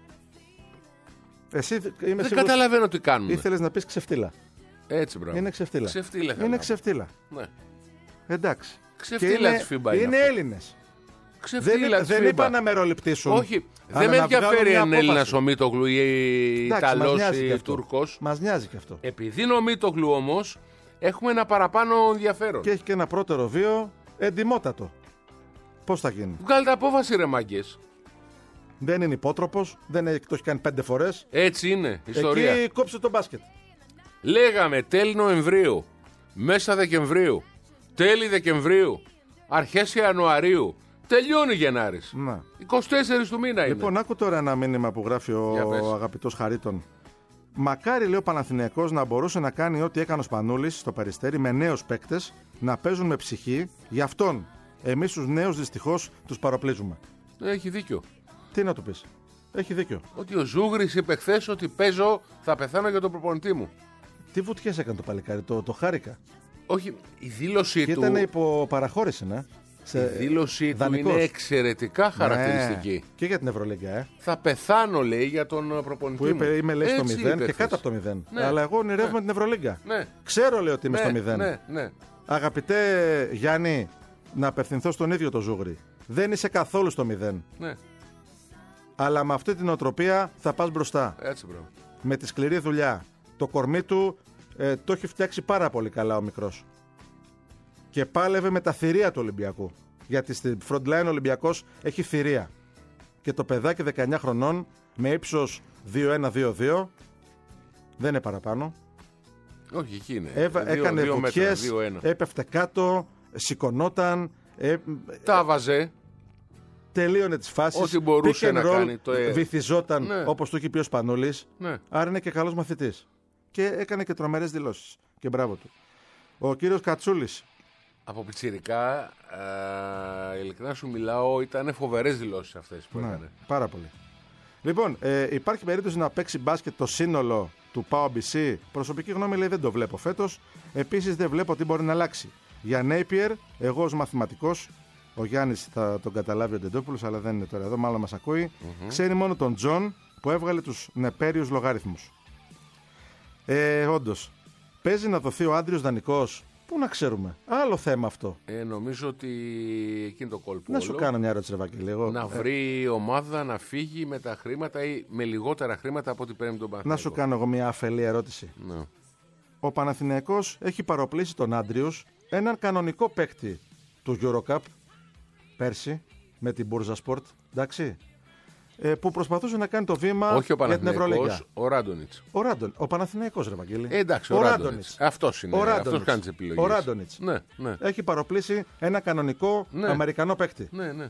Εσύ είμαι Δεν σίγουρος καταλαβαίνω τι κάνουμε. ήθελες να πεις ξεφτύλα. Έτσι, μπράβο. Είναι ξεφτύλα. Ξεφτύλα Είναι θέλαμε. ξεφτύλα. Ναι. Εντάξει. Ξεφτύλα Και της φίμπα είναι είναι αυτό. Έλληνες. Δεν, Ξεφτύλα της δεν φίμπα. είπα να μεροληπτήσουν. Όχι, αλλά δεν με να βγάλουν ενδιαφέρει μια αν είναι Έλληνας απόφαση. ο Μίτογλου ή Εντάξει, μας Ιταλός νοιάζει και ή αυτό. Τούρκος. Μας νοιάζει και αυτό. Επειδή είναι ο Μίτογλου όμως, έχουμε ένα παραπάνω ενδιαφέρον. Και έχει και ένα πρώτερο βίο εντιμότατο. Πώς θα γίνει. Βγάλετε απόφαση, ρε μάγκες. Δεν είναι υπότροπος, δεν έχει, το έχει κάνει πέντε φορές. Έτσι είναι, ιστορία. Εκεί κόψε το μπάσκετ. Λέγαμε τέλη Νοεμβρίου, μέσα Δεκεμβρίου, τέλη Δεκεμβρίου, αρχές Ιανουαρίου. Τελειώνει Γενάρης. Να. είκοσι τέσσερις του μήνα είναι. Λοιπόν, άκου τώρα ένα μήνυμα που γράφει Για πες. ο αγαπητός Χαρίτων. Μακάρι, λέει ο Παναθηναϊκός, να μπορούσε να κάνει ό,τι έκανε ο Σπανούλης στο Περιστέρι με νέους παίκτες να παίζουν με ψυχή. Γι' αυτόν εμείς τους νέους δυστυχώς τους παροπλίζουμε. Έχει δίκιο. Τι να του πεις. Έχει δίκιο. Ότι ο Ζούγρης είπε χθες ότι παίζω, θα πεθάνω για τον προπονητή μου. Τι βουτιές έκανε το παλικάρι, το, το χάρηκα. Όχι, η δήλωσή Και του, ήταν υπό παραχώρηση, ναι. η δήλωσή του δανεικός. είναι εξαιρετικά χαρακτηριστική. Ναι. Και για την Ευρωλίγκα, ε. Θα πεθάνω, λέει, για τον προπονητή Που είπε μου. είμαι λέει στο Έτσι μηδέν είπε και χθες. κάτω από το μηδέν. Ναι. Αλλά εγώ ονειρεύομαι την Ευρωλίγκα. Ναι. Ξέρω, λέει, ότι είμαι Ναι, στο μηδέν. ναι, ναι. Αγαπητέ Γιάννη, να απευθυνθώ στον ίδιο το Ζούγρη. Δεν είσαι καθόλου στο μηδέν. ναι. Αλλά με αυτή την οτροπία θα πας μπροστά. Έτσι, μπρο. Με τη σκληρή δουλειά. Το κορμί του ε, το έχει φτιάξει πάρα πολύ καλά ο μικρός. Και πάλευε με τα θηρία του Ολυμπιακού. Γιατί στην front line ο Ολυμπιακός έχει θηρία. Και το παιδάκι δεκαεννιά χρονών με ύψος δύο ένα δύο δύο, δεν είναι παραπάνω. Όχι, εκεί είναι. Έβα, Δύο- έκανε δύο μέτρα, βουτιές, δύο ένα. έπεφτε κάτω, σηκωνόταν, ε, Τα βαζέ. τελείωνε τις φάσεις. Ό,τι μπορούσε pick and να roll, κάνει, το ε- βυθιζόταν, Ναι. όπως του είχε πει ο Σπανούλης. Ναι. Άρα είναι και καλός μαθητής. Και έκανε και τρομερές δηλώσεις. Και μπράβο του. Ο κύριος Κατσούλης. Από πιτσιρικά, ε, ειλικρινά σου μιλάω, ήταν φοβερές δηλώσεις αυτές που Ναι, έκανε. πάρα πολύ. Λοιπόν, ε, υπάρχει περίπτωση να παίξει μπάσκετ το σύνολο του Πάο μπι σι. Προσωπική γνώμη λέει δεν το βλέπω φέτος. Επίσης δεν βλέπω τι μπορεί να αλλάξει. Για Νέιπιερ, εγώ ως μαθηματικός, ο Γιάννης θα τον καταλάβει ο Ντεντόπουλος, αλλά δεν είναι τώρα εδώ, μάλλον μας ακούει. Mm-hmm. Ξέρει μόνο τον Τζον που έβγαλε τους νεπέριους λογαριθμούς. Ε, όντως, παίζει να δοθεί ο Άντριος δανεικός. Πού να ξέρουμε. Άλλο θέμα αυτό. Ε, νομίζω ότι εκείνη το κόλπο. Να σου όλο, κάνω μια ερώτηση, ρε Βαγγέλη. Εγώ, να ε, βρει ομάδα να φύγει με τα χρήματα ή με λιγότερα χρήματα από ό,τι παίρνει τον Παναθηναϊκό. να σου κάνω εγώ μια αφελή ερώτηση. Ναι. Ο Παναθηναϊκός έχει παροπλήσει τον Άντριους, έναν κανονικό παίκτη του Eurocup πέρσι με την Μπούρζα Sport, εντάξει, ε, που προσπαθούσε να κάνει το βήμα Όχι ο για την Ευρωλίγα. Παναθηναϊκός, ο Ράντονιτς. Ο Ράντον, ο Παναθηναϊκός, ρε Βαγγέλη. Ε, εντάξει, ο, ο Ράντονιτς. Αυτός είναι. Ο Αυτός Ράντονιτς. κάνει τις επιλογές. Ο Ράντονιτς. Ναι, ναι. Έχει παροπλήσει ένα κανονικό Ναι. Αμερικανό παίκτη. Ναι, ναι.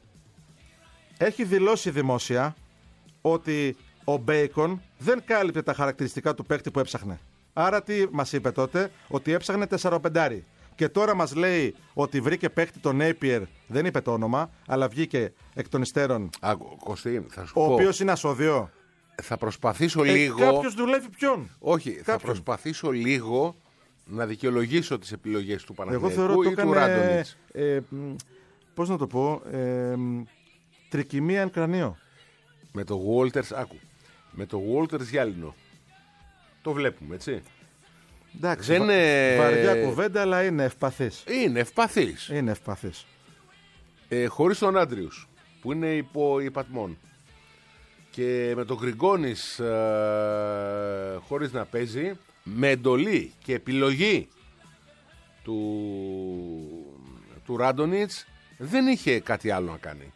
Έχει δηλώσει δημόσια ότι ο Μπέικον δεν κάλυπτε τα χαρακτηριστικά του παίκτη που έψαχνε. Άρα τι μας είπε τότε, ότι έψαχνε τεσσαροπεντάρι. Και τώρα μας λέει ότι βρήκε παίκτη τον Napier, δεν είπε το όνομα, αλλά βγήκε εκ των υστέρων, Άκου, Κωστή, θα σου ο πω. οποίος είναι ασώδιο. Θα προσπαθήσω Ε, λίγο. κάποιος δουλεύει ποιον. Όχι, θα Κάποιον. προσπαθήσω λίγο να δικαιολογήσω τις επιλογές του Εγώ Παναθηναϊκού θεωρώ ότι ή το του έκανε, Ράντονιτς. ε, μ, πώς να το πω, ε, μ, τρικυμία εν κρανίο. Με το Walters, άκου. Με το Walters γυάλινο. Το βλέπουμε, έτσι. Εντάξει, Δεν βα- είναι- βαριά κουβέντα, αλλά είναι ευπαθής. Είναι ευπαθής. Είναι ευπαθής. Ε, χωρίς τον Άντριους, που είναι υπό υπατμόν. Και με τον Γκριγκόνης ε, χωρίς να παίζει, με εντολή και επιλογή του, του Ράντονιτς, δεν είχε κάτι άλλο να κάνει.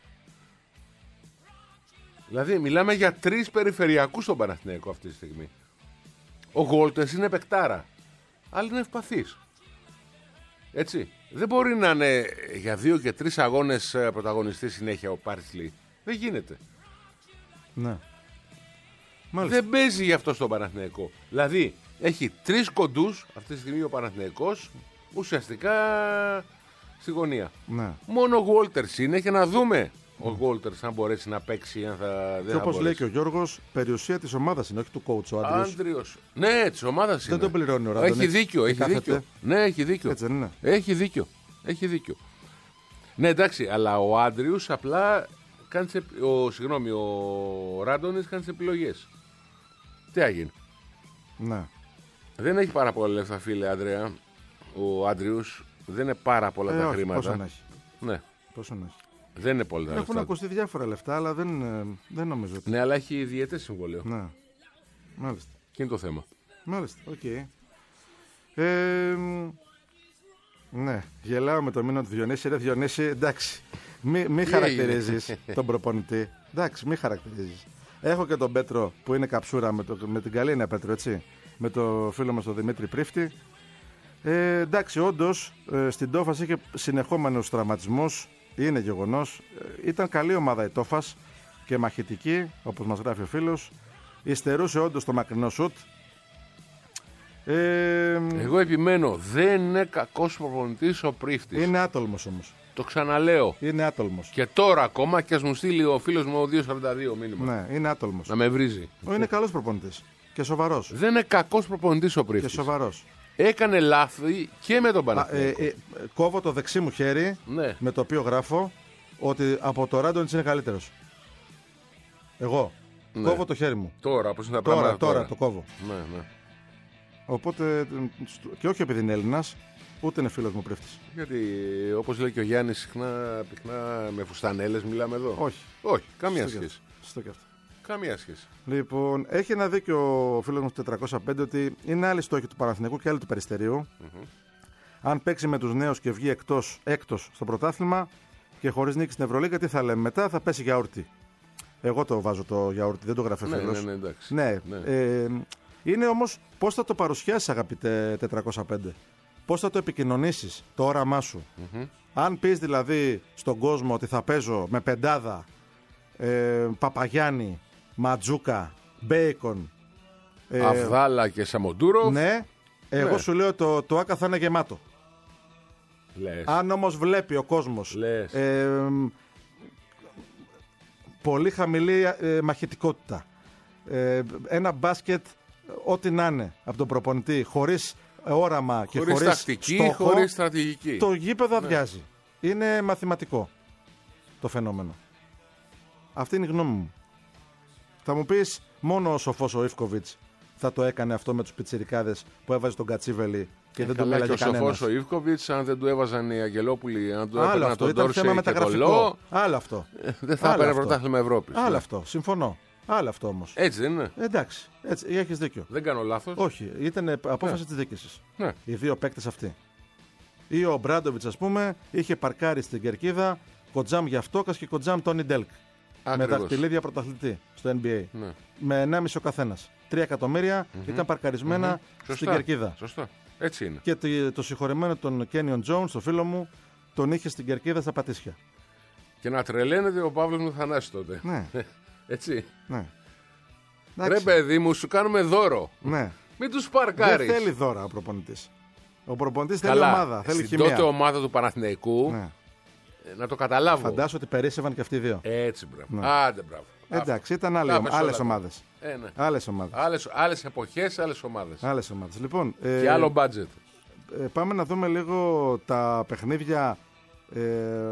Δηλαδή μιλάμε για τρεις περιφερειακούς στον Παναθηναϊκό αυτή τη στιγμή. Ο Γόλτες είναι παικτάρα, αλλά είναι ευπαθής. Έτσι. Δεν μπορεί να είναι για δύο και τρεις αγώνες ε, πρωταγωνιστής συνέχεια ο Πάρτσλι. Δεν γίνεται. Ναι. Μάλιστα. Δεν παίζει γι' αυτό στον Παναθηναϊκό. Δηλαδή έχει τρεις κοντούς αυτή τη στιγμή ο Παναθηναϊκός ουσιαστικά στη γωνία. Ναι. Μόνο ο Γόλτερς είναι και να δούμε ο Γόλτερς αν μπορέσει να παίξει, αν θα, δεν Και θα όπως λέει μπορέσει. και ο Γιώργος, περιουσία της ομάδας είναι, όχι του coach ο Άντριος. Άντριος. Ναι, της ομάδας είναι. τον πληρώνει ο Ράντονιτς. Έχει δίκιο, έχει Κάθεται. δίκιο. Ναι, έχει δίκιο. Έτσι δεν είναι. Έχει δίκιο. Έχει δίκιο. Ναι, εντάξει, αλλά ο Άντριους απλά κάνει τις επι- ο, συγγνώμη, ο Ράντονιτς κάνει τις επιλογές. Τι έγινε. Ναι. Δεν έχει πάρα πολλά λεφτά, φίλε Άντρεα. Ο Άντριους δεν είναι πάρα πολλά Ε, τα όχι, χρήματα. πόσο να έχει. Ναι, Πόσο να έχει. δεν είναι πολλά τα Έχουν λεφτά. ακουστεί διάφορα λεφτά, αλλά δεν, ε, δεν νομίζω ότι. Ναι, αλλά έχει διαιτές συμβόλαιο. Ναι. Μάλιστα. Και είναι το θέμα. Μάλιστα. Οκ. Ε, μ, ναι. Γελάω με το μήνα του Διονύση. Ρε Διονύση, εντάξει. Μη, μη Τι χαρακτηρίζεις τον προπονητή. Εντάξει, μη χαρακτηρίζεις. Έχω και τον Πέτρο που είναι καψούρα με, το, με την καλή είναι Πέτρο, έτσι. Με το φίλο μας τον Δημήτρη Πρίφτη. Ε, εντάξει, όντως ε, στην Τόφας είχε συνεχόμενους τραυματισμούς. Είναι γεγονός. Ε, ήταν καλή ομάδα η Τόφας και μαχητική, όπως μας γράφει ο φίλος. Υστερούσε όντως το μακρινό σουτ. Ε, Εγώ επιμένω, δεν είναι κακός προπονητής ο Πρίφτης. είναι άτολμος όμως. Το ξαναλέω. Είναι άτολμος. Και τώρα ακόμα και ας μου στείλει ο φίλος μου ο δύο σαράντα δύο μήνυμα. Ναι, είναι άτολμος. Να με βρίζει. Ο, είναι καλός προπονητής. Και σοβαρός. Δεν είναι κακός προπονητής ο Και Πρίφτης. σοβαρός. Έκανε λάθη και με τον Α, ε, Παναθηναϊκό. ε, κόβω το δεξί μου χέρι Ναι. με το οποίο γράφω ότι από το Ράντονιτς είναι καλύτερος. Εγώ. Ναι. Κόβω το χέρι μου. Τώρα, πώς είναι τα Τώρα, πράγματα τώρα, το κόβω. Ναι, ναι. Οπότε, και όχι επειδή είναι Έλληνας, ούτε είναι φίλος μου Πρίφτης. Γιατί όπως λέει και ο Γιάννης, συχνά πυκνά με φουστανέλες μιλάμε εδώ. Όχι. Όχι, καμία Στο και σχέση. αυτό. Στο και αυτό. Καμία σχέση. Λοιπόν, έχει ένα δίκιο ο φίλος μου του τετρακόσια πέντε ότι είναι άλλη στόχη του Παναθηναϊκού και άλλη του Περιστερίου. Mm-hmm. Αν παίξει με τους νέους και βγει εκτός, έκτος στο πρωτάθλημα και χωρίς νίκη στην Ευρωλίγα, τι θα λέμε μετά, θα πέσει γιαούρτι. Εγώ το βάζω το γιαούρτι, δεν το γράφει ο Ναι, φίλος. ναι, ναι, εντάξει. Ναι, Ναι. Ε, είναι όμως πώς θα το παρουσιάσεις, αγαπητέ τετρακόσια πέντε. Πώς θα το επικοινωνήσεις, το όραμά σου. Mm-hmm. Αν πεις δηλαδή στον κόσμο ότι θα παίζω με πεντάδα, ε, Παπαγιάννη, Ματζούκα, Μπέικον, ε, Αβδάλα και Σαμοντούρο. ναι, εγώ Ναι. σου λέω το, το Άκα θα είναι γεμάτο. Λες. Αν όμως βλέπει ο κόσμος ε, πολύ χαμηλή ε, μαχητικότητα, ε, ένα μπάσκετ ό,τι να είναι από τον προπονητή, χωρίς όραμα και χωρίς χωρίς τακτική, στόχο, χωρίς στρατηγική, το γήπεδο ναι. αδειάζει. Είναι μαθηματικό το φαινόμενο. Αυτή είναι η γνώμη μου. Θα μου πεις, μόνο ο σοφός ο Ιβκοβιτς θα το έκανε αυτό με τους πιτσιρικάδες που έβαζε τον Κατσίβελη και ε, δεν καλά, του μίλαγε και ο κανένας. σοφός ο Ιβκοβιτς, αν δεν του έβαζαν οι Αγγελόπουλοι, αν του έπαιρναν αυτό, τον ήταν Ντόρσεϊ θέμα και τον μεταγραφικό. Λό, Άλλο αυτό. δεν θα έπαιρνε πρωτάθλημα Ευρώπης. Άλλο ναι. αυτό, συμφωνώ. Άλλο αυτό όμως. Έτσι δεν είναι. Εντάξει, έτσι, έχεις δίκιο. Δεν κάνω λάθος. Όχι, ήταν απόφαση Ναι. της διοίκησης. Ναι. Οι δύο παίκτες αυτοί. Ή ο Μπράντοβιτς, ας πούμε, είχε παρκάρει στην κερκίδα κοντζάμ Γιαυτόκας και κοντζάμ Τόνι Ντέλκ. Με Ακριβώς. δαχτυλίδια πρωταθλητή στο N B A. Ναι. Με ενάμιση ο καθένας. Τρία εκατομμύρια Mm-hmm. ήταν παρκαρισμένα Mm-hmm. στην Σωστά. κερκίδα. Σωστά. Έτσι είναι. Και το, το συγχωρεμένο τον Κένιον Τζόουνς, το φίλο μου, τον είχε στην κερκίδα στα πατήσια. Και να τρελαίνεται ο Παύλος μου Θανάση τότε. Ναι. Έτσι. Ναι. Ρε Εντάξει. παιδί μου, σου κάνουμε δώρο. Ναι. Μην τους παρκάρεις. Δεν θέλει δώρα ο προπονητής. Ο προπονητής θέλει Καλά, ομάδα, θέλει στην χημεία. τότε ομάδα του Παναθηναϊκού, Ναι. ε, να το καταλάβω. Φαντάσου ότι περίσσευαν και αυτοί οι δύο. Έτσι, μπράβο. Ναι. Άντε, μπράβο. Εντάξει, ήταν Τα άλλες μεσόλαβα. ομάδες. Ε, ναι. Άλλες ομάδες. Άλλες, άλλες εποχές, άλλες ομάδες. Άλλες ομάδες. Λοιπόν, ε, Και άλλο budget. ε, πάμε να δούμε λίγο τα παιχνίδια ε,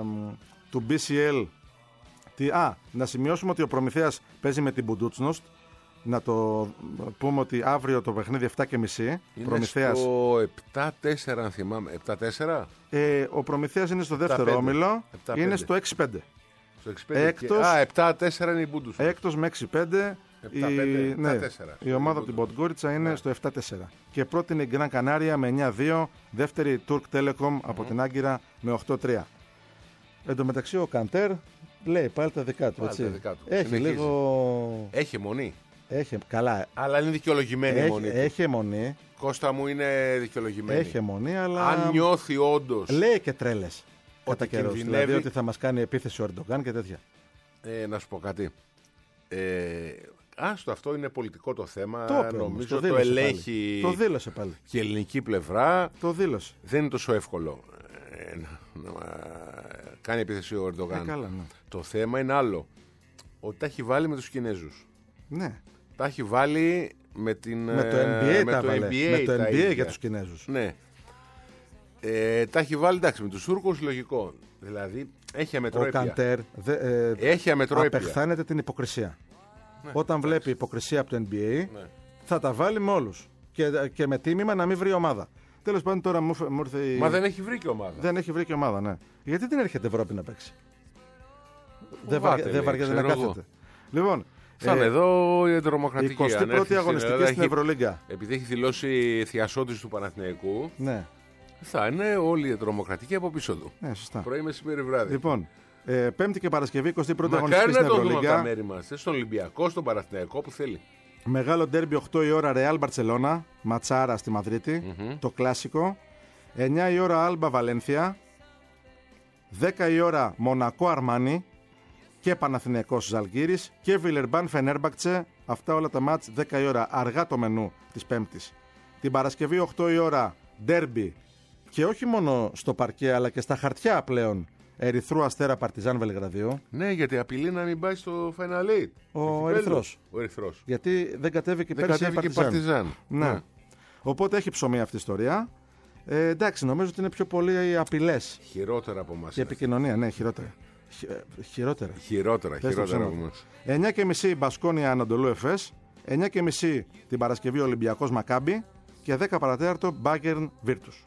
του μπι σι ελ. Τι, α, να σημειώσουμε ότι ο Προμηθέας παίζει με την Μπουντούτσνοστ. Να το πούμε ότι αύριο το παιχνίδι επτά και μισή. Είναι Προμηθέας. στο επτά τέσσερα, αν θυμάμαι. επτά τέσσερα. Ε, ο Προμηθέας είναι στο δεύτερο πέντε. όμιλο. επτά Είναι πέντε. στο έξι πέντε. Στο έξι πέντε. Έκτος. Και... Α, επτά τέσσερα είναι η Μπούντους. Έκτος με έξι πέντε. επτά πέντε, Η, επτά ναι, τέσσερα. η ομάδα από την Ποντγκόριτσα είναι Ναι. στο επτά τέσσερα. Και πρώτη είναι η Γκραν Κανάρια με εννιά δύο. Δεύτερη η Turk Telecom από την Άγκυρα με οκτώ τρία. Εν τω μεταξύ ο Καντέρ λέει πάλι τα δικά του. Πάλι Έτσι. τα δικά του. Έχει Συνεχίζει. λίγο. Έχει μονή. Έχει, καλά. Αλλά είναι δικαιολογημένη η Έχει, μονή. του. έχει αιμονή. Κώστα μου είναι δικαιολογημένη. Έχει αιμονή, αλλά. Αν νιώθει όντως. Λέει και τρέλες. Κατά καιρός. κινδυνεύει- Δηλαδή ότι θα μας κάνει επίθεση ο Ερντογκάν και τέτοια. Ε, να σου πω κάτι. Ε, άστο, αυτό είναι πολιτικό το θέμα. Το είπε όμως, Νομίζω το, δήλωσε ελέγχει πάλι. Το δήλωσε πάλι. και η ελληνική πλευρά. Το δήλωσε. Δεν είναι τόσο εύκολο ε, να, να κάνει επίθεση ο Ερντογάν. Ε, καλά, ναι. Το θέμα είναι άλλο. Ότι τα έχει βάλει με τους Κινέζους. Ναι. Τα έχει βάλει με την. Με το N B A με τα το βάλε. N B A Με το τα N B A ίδια. για τους Κινέζους. Ναι. Ε, τα έχει βάλει εντάξει με τους Τούρκους λογικό. Δηλαδή έχει Ο αμετρόεπια. Καντέρ δε, ε, Έχει αμετρόεπια. απεχθάνεται την υποκρισία. Ναι, Όταν εντάξει. βλέπει υποκρισία από το N B A, Ναι. θα τα βάλει με όλους. Και, και με τίμημα να μην βρει ομάδα. Τέλος πάντων, τώρα μου, μου ήρθε η... Μα δεν έχει βρει και ομάδα. δεν έχει βρει και ομάδα, ναι. Γιατί δεν έρχεται Ευρώπη να παίξει. Δεν, Φοβάται, βαρ, λέει, δεν βαριέται να ξέρω εγώ. κάθεται. Λοιπόν, Θα είναι ε, εδώ η τρομοκρατική. εικοστή πρώτη αν έρθει αγωνιστική Ελλάδα, στην έχει- Ευρωλίγκα. Επειδή έχει δηλώσει θειασότης του Παναθηναϊκού, Ναι, θα είναι όλη η τρομοκρατική από πίσω του. ναι, σωστά. Πρωί, μεσημέρι, βράδυ. Λοιπόν, ε, Πέμπτη και Παρασκευή, εικοστή πρώτη Μακάρι αγωνιστική να στην το δούμε από τα Ευρωλίγκα. μέρη μας. Στον Ολυμπιακό, στον Παναθηναϊκό που θέλει. Μεγάλο ντέρμπι οκτώ η ώρα Ρεάλ Μπαρτσελώνα, ματσάρα στη μαδριτη το κλασικό. εννιά η ώρα Άλμπα Βαλένθια, δέκα η ώρα Μονακό Αρμάνι και Παναθηναϊκός Ζαλγκύρης και Βιλερμπάν Φενέρμπακτσε. Αυτά όλα τα μάτς δέκα η ώρα, αργά το μενού της Πέμπτης. Την Παρασκευή οκτώ η ώρα ντέρμπι και όχι μόνο στο παρκέ αλλά και στα χαρτιά πλέον Ερυθρού Αστέρα Παρτιζάν Βελιγραδίου. Ναι, γιατί απειλεί να μην πάει στο Final Eight. Ο Το κυπέλλο. Ερυθρός. Ο Ερυθρός. Γιατί δεν κατέβηκε Δεν πέρσι η κατέβηκε η Παρτιζάν. Παρτιζάν. Ναι. Οπότε έχει ψωμί αυτή η ιστορία. Ε, εντάξει, νομίζω ότι είναι πιο πολύ απειλές Χειρότερα από εμάς. και επικοινωνία. Ναι, χειρότερα. Χι- ε, χειρότερα. Χειρότερα, Πες το χειρότερα από ψέμα. εμάς. εννιά και μισή Μπασκόνια Ανατολού Εφές. εννιά και μισή την Παρασκευή Ολυμπιακός Μακάμπι. Και δέκα παρατέταρτο Μπάγκερν Βίρτους.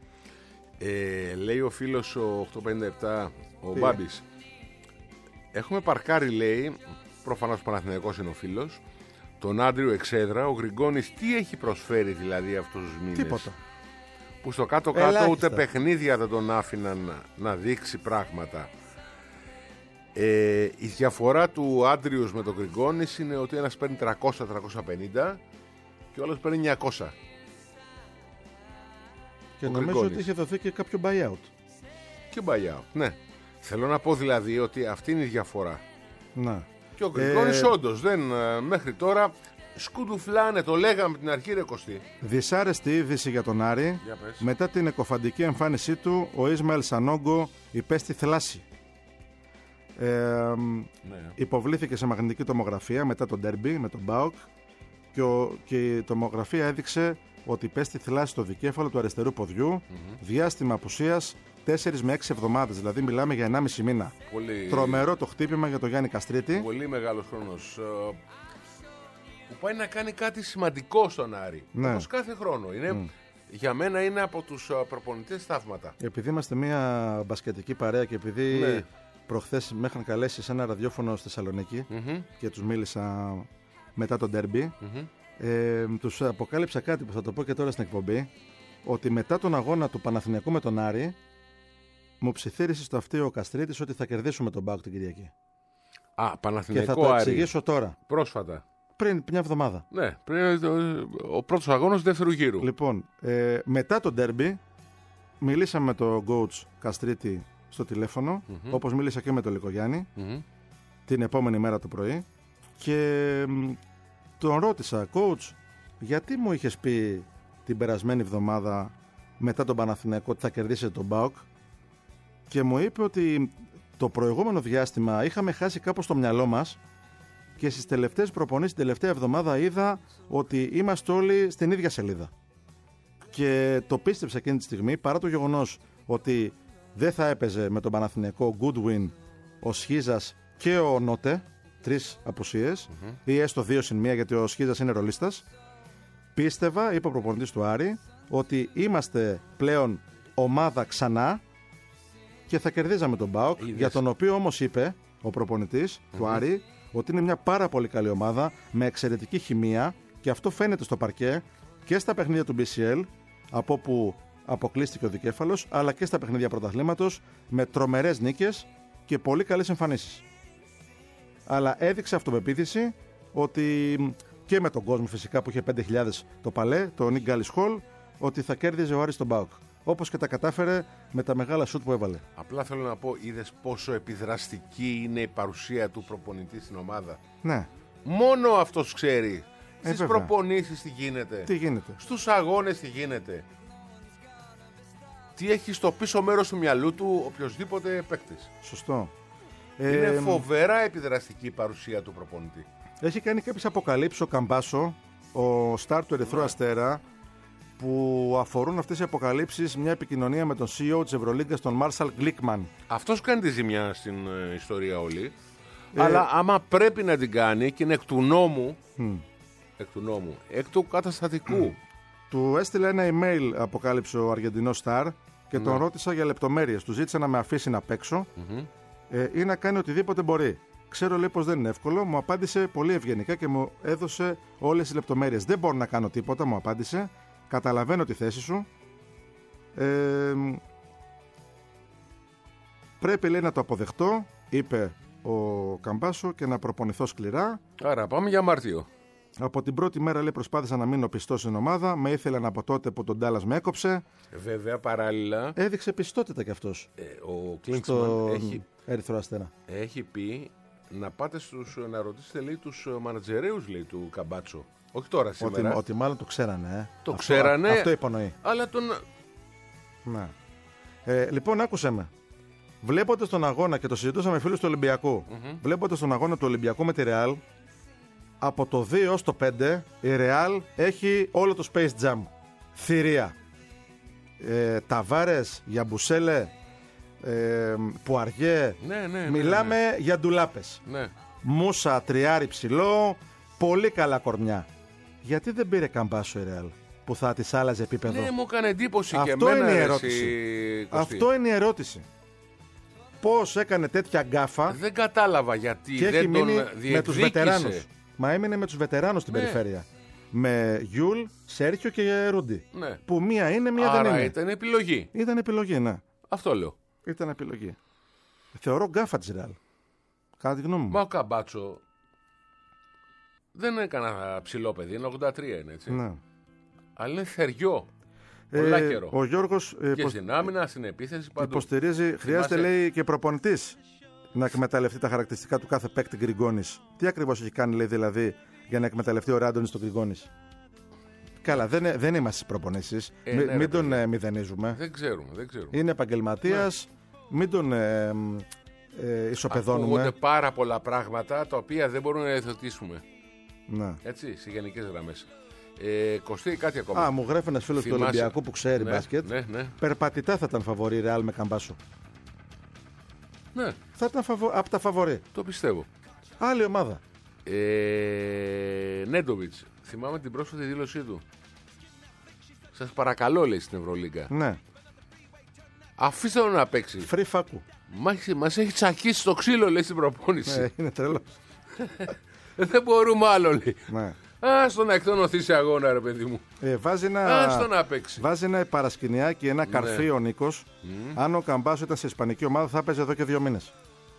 Ε, λέει ο φίλος ο οκτακόσια πενήντα επτά, ο Τι? Μπάμπης. Έχουμε παρκάρει, λέει, προφανώς ο Παναθηναϊκός είναι ο φίλος, τον Άντριο Εξέδρα. Ο Γρηγόνης τι έχει προσφέρει δηλαδή αυτούς τους μήνες? Τίποτα. Που στο κάτω-κάτω Ελάχιστα. ούτε παιχνίδια δεν τον άφηναν να, να δείξει πράγματα. Ε, η διαφορά του Άντριους με τον Γρηγόνης είναι ότι ένας παίρνει τριακόσια με τριακόσια πενήντα και ο άλλος παίρνει εννιακόσια. Και Ο νομίζω Γρηγόνης. ότι είχε δοθεί και κάποιο buyout. Και buyout, ναι. Θέλω να πω δηλαδή ότι αυτή είναι η διαφορά. Να. Και ο Γρηγόνης Ε, όντως δεν, ε, μέχρι τώρα σκουντουφλάνε, το λέγαμε την αρχή, ρε Κωστή. Δυσάρεστη είδηση για τον Άρη. Για πες. Μετά την εκοφαντική εμφάνισή του, ο Ισμαήλ Σανόγκο υπέστη θλάση. Ε, Ναι. Υποβλήθηκε σε μαγνητική τομογραφία μετά τον ντέρμπι με τον ΠΑΟΚ και, ο, και η τομογραφία έδειξε ότι υπέστη θλάση στο δικέφαλο του αριστερού ποδιού, mm-hmm. διάστημα απουσίας τέσσερις με έξι εβδομάδες, δηλαδή μιλάμε για ενάμιση μήνα. Πολύ... Τρομερό το χτύπημα για τον Γιάννη Καστρίτη. Πολύ μεγάλος χρόνος. ε, Που πάει να κάνει κάτι σημαντικό στον Άρη. Ναι. Όπως κάθε χρόνο. Είναι, Mm. Για μένα είναι από τους ε, προπονητές θαύματα. Επειδή είμαστε μια μπασκετική παρέα και επειδή Ναι. προχθές με είχαν καλέσει σε ένα ραδιόφωνο στη Θεσσαλονίκη Mm-hmm. και τους μίλησα μετά τον ντέρμπι, Mm-hmm. ε, τους αποκάλυψα κάτι που θα το πω και τώρα στην εκπομπή, ότι μετά τον αγώνα του Παναθηναϊκού με τον Άρη μου ψιθύρισε στο αυτί ο Καστρίτης ότι θα κερδίσουμε τον ΠΑΟΚ την Κυριακή. Α, Και Παναθηναϊκό θα το Άρη. εξηγήσω τώρα. Πρόσφατα. Πριν μια εβδομάδα. Ναι, πριν, το, ο πρώτος αγώνας του δεύτερου γύρου. Λοιπόν, ε, μετά τον ντέρμπι μιλήσαμε με τον coach Καστρίτη στο τηλέφωνο, Mm-hmm. όπως μίλησα και με τον Λικογιάννη Mm-hmm. την επόμενη μέρα το πρωί και μ, τον ρώτησα, coach, γιατί μου είχες πει την περασμένη εβδομάδα μετά τον Παναθηναϊκό ότι θα κερδίσετε τον ΠΑΟΚ, και μου είπε ότι το προηγούμενο διάστημα είχαμε χάσει κάπως το μυαλό μας και στις τελευταίες προπονήσεις την τελευταία εβδομάδα είδα ότι είμαστε όλοι στην ίδια σελίδα. Και το πίστεψα εκείνη τη στιγμή, παρά το γεγονός ότι δεν θα έπαιζε με τον Παναθηναϊκό Goodwin, ο Σχίζας και ο Νότε, τρεις απουσίες, mm-hmm. ή έστω δύο συν μία, γιατί ο Σχίζας είναι ρολίστας. Πίστευα, είπε ο προπονητής του Άρη, ότι είμαστε πλέον ομάδα ξανά και θα κερδίζαμε τον ΠΑΟΚ, για τον οποίο όμως είπε ο προπονητής mm-hmm. του Άρη ότι είναι μια πάρα πολύ καλή ομάδα με εξαιρετική χημεία, και αυτό φαίνεται στο παρκέ και στα παιχνίδια του μπι σι ελ, από όπου αποκλείστηκε ο δικέφαλος, αλλά και στα παιχνίδια πρωταθλήματος με τρομερές νίκες και πολύ καλές εμφανίσεις. Αλλά έδειξε αυτοπεποίθηση ότι και με τον κόσμο φυσικά που είχε πέντε χιλιάδες το παλέ, το Νίκ Γκάλις Χολ, ότι θα κέρδιζε ο Άρης τον ΠΑΟΚ. Όπως και τα κατάφερε με τα μεγάλα σουτ που έβαλε. Απλά θέλω να πω, είδες πόσο επιδραστική είναι η παρουσία του προπονητή στην ομάδα. Ναι. Μόνο αυτός ξέρει. Ε, Στις βέβαια. προπονήσεις τι γίνεται. Τι γίνεται. Στους αγώνες τι γίνεται. Τι έχει στο πίσω μέρος του μυαλού του οποιοσδήποτε παίκτης. Σωστό. Είναι Ε, φοβερά επιδραστική η παρουσία του προπονητή. Έχει κάνει κάποιες αποκαλύψεις ο Καμπάσο, ο στάρ του Ερυθρού Ναι. Αστέρα, που αφορούν αυτές οι αποκαλύψεις μια επικοινωνία με τον σι ι ο της Ευρωλίγκας, τον Μάρσαλ Γκλίκμαν. Αυτός κάνει τη ζημιά στην ε, ιστορία όλη. Ε, Αλλά άμα πρέπει να την κάνει και είναι εκ του νόμου, Μ. εκ του νόμου, εκ του καταστατικού. Του έστειλε ένα email, αποκάλυψε ο Αργεντινός στάρ, και τον Ναι. ρώτησα για λεπτομέρειες. Του ζήτησα να με αφήσει να παίξω Mm-hmm. ε, ή να κάνει οτιδήποτε μπορεί. Ξέρω, λέει, πως δεν είναι εύκολο. Μου απάντησε πολύ ευγενικά και μου έδωσε όλες τις λεπτομέρειες. Δεν μπορώ να κάνω τίποτα, μου απάντησε. Καταλαβαίνω τη θέση σου. Ε, πρέπει, λέει, να το αποδεχτώ, είπε ο Καμπάσο, και να προπονηθώ σκληρά. Άρα πάμε για Μάρτιο. Από την πρώτη μέρα, λέει, προσπάθησα να μείνω πιστός στην ομάδα. Με ήθελαν από τότε που τον Ντάλλας με έκοψε. Βέβαια, παράλληλα, Έδειξε πιστότητα κι αυτός ε, ο Κλίντσμαν στο έχει, Ερυθρό Αστέρα. έχει πει να πάτε στους, να ρωτήσετε, λέει, τους μανατζερέους, λέει, του Καμπάτσο. Όχι τώρα, Ότι, σήμερα. ότι μάλλον το ξέρανε. Ε. Το αυτό, ξέρανε. Αυτό υπονοεί. Αλλά τον... Ναι. Ε, λοιπόν, άκουσε με. Βλέποντας τον αγώνα, και το συζητούσα με φίλους του Ολυμπιακού, Mm-hmm. βλέποντας τον αγώνα του Ολυμπιακού με τη Ρεάλ, από το δύο ως το πέντε η Ρεάλ έχει όλο το Space Jam. Θηρία. Ε, Ταβάρες, Γιαμπουσέλε, ε, Πουαριέ. Ναι, ναι, ναι, Μιλάμε ναι. για ντουλάπες. Ναι. Μούσα, τριάρι ψηλό, πολύ καλά κορμιά. Γιατί δεν πήρε Καμπάσο η Ρεάλ, που θα της άλλαζε επίπεδο? Ναι, μου έκανε εντύπωση και Αυτό εμένα, είναι η ρε, ερώτηση. εσύ, Κωστή. Αυτό είναι η ερώτηση. Πώς έκανε τέτοια γκάφα Δεν κατάλαβα γιατί και δεν έχει τον μείνει με τους διεκδίκησε. βετεράνους. Μα έμεινε με τους βετεράνους στην Ναι. περιφέρεια. Με Γιούλ, Σέρχιο και Ρούντι. Ναι. Που μία είναι, μία Άρα δεν είναι. ήταν επιλογή. Ήταν επιλογή, ναι. Αυτό λέω. Ήταν επιλογή. Θεωρώ γκάφα της Ρεάλ. Κατά τη γνώμη μου. Μα ο Καμπάτσο δεν είναι κανένα ψηλό παιδί, είναι ογδόντα τρία είναι, έτσι. Ναι. Αλλά είναι θεριό. Ε, Πολλά καιρό. ο Γιώργος ε, Και υποσ- στην άμυνα, στην επίθεση, παντού. υποστηρίζει, χρειάζεται, Θυμάσαι- λέει, και προπονητής να εκμεταλλευτεί τα χαρακτηριστικά του κάθε παίκτη Γκριγκόνης. Τι ακριβώς έχει κάνει, λέει, δηλαδή, για να εκμεταλλευτεί ο Ράντονιτς τον Γκριγκόνης. Καλά, δεν, δεν είμαστε στις προπονήσεις. Ε, Μη, ναι, μην ρε, τον παιδί. ε, μηδενίζουμε. Δεν ξέρουμε, δεν ξέρουμε. Είναι επαγγελματίας. Ναι. Μην τον ε, ε, ισοπεδώνουμε. Ακούγονται πάρα πολλά πράγματα τα οποία δεν μπορούμε να εθετήσουμε. Ναι. Έτσι, σε γενικές γραμμές. Ε, Κωστή, κάτι ακόμα. Α, μου γράφει ένας φίλος του Θυμάσαι. Ολυμπιακού που ξέρει Ναι, μπάσκετ. ναι, ναι. Περπατητά θα ήταν φαβορί Ρεάλ με Καμπάσο. Ναι, Θα ήταν φαβο... από τα φαβορί. το πιστεύω. Άλλη ομάδα. Ε, Νέντοβιτς, θυμάμαι την πρόσφατη δήλωσή του. Σας παρακαλώ, λέει στην Ευρωλίγκα. Ναι. Αφήστε τον να παίξει. Free φάκου. Μας, μας έχει τσακίσει το ξύλο, λέει, στην προπόνηση. Ε, είναι τρελό. Δεν μπορούμε άλλο, λέει. Ναι. Άστο να εκτονωθεί σε αγώνα, ρε παιδί μου. Ε, βάζει ένα, Άστο να παίξει. βάζει ένα παρασκηνιάκι, ένα Ναι. καρφί ο Νίκος. Αν ο Καμπάσο ήταν σε ισπανική ομάδα θα έπαιζε εδώ και δύο μήνες.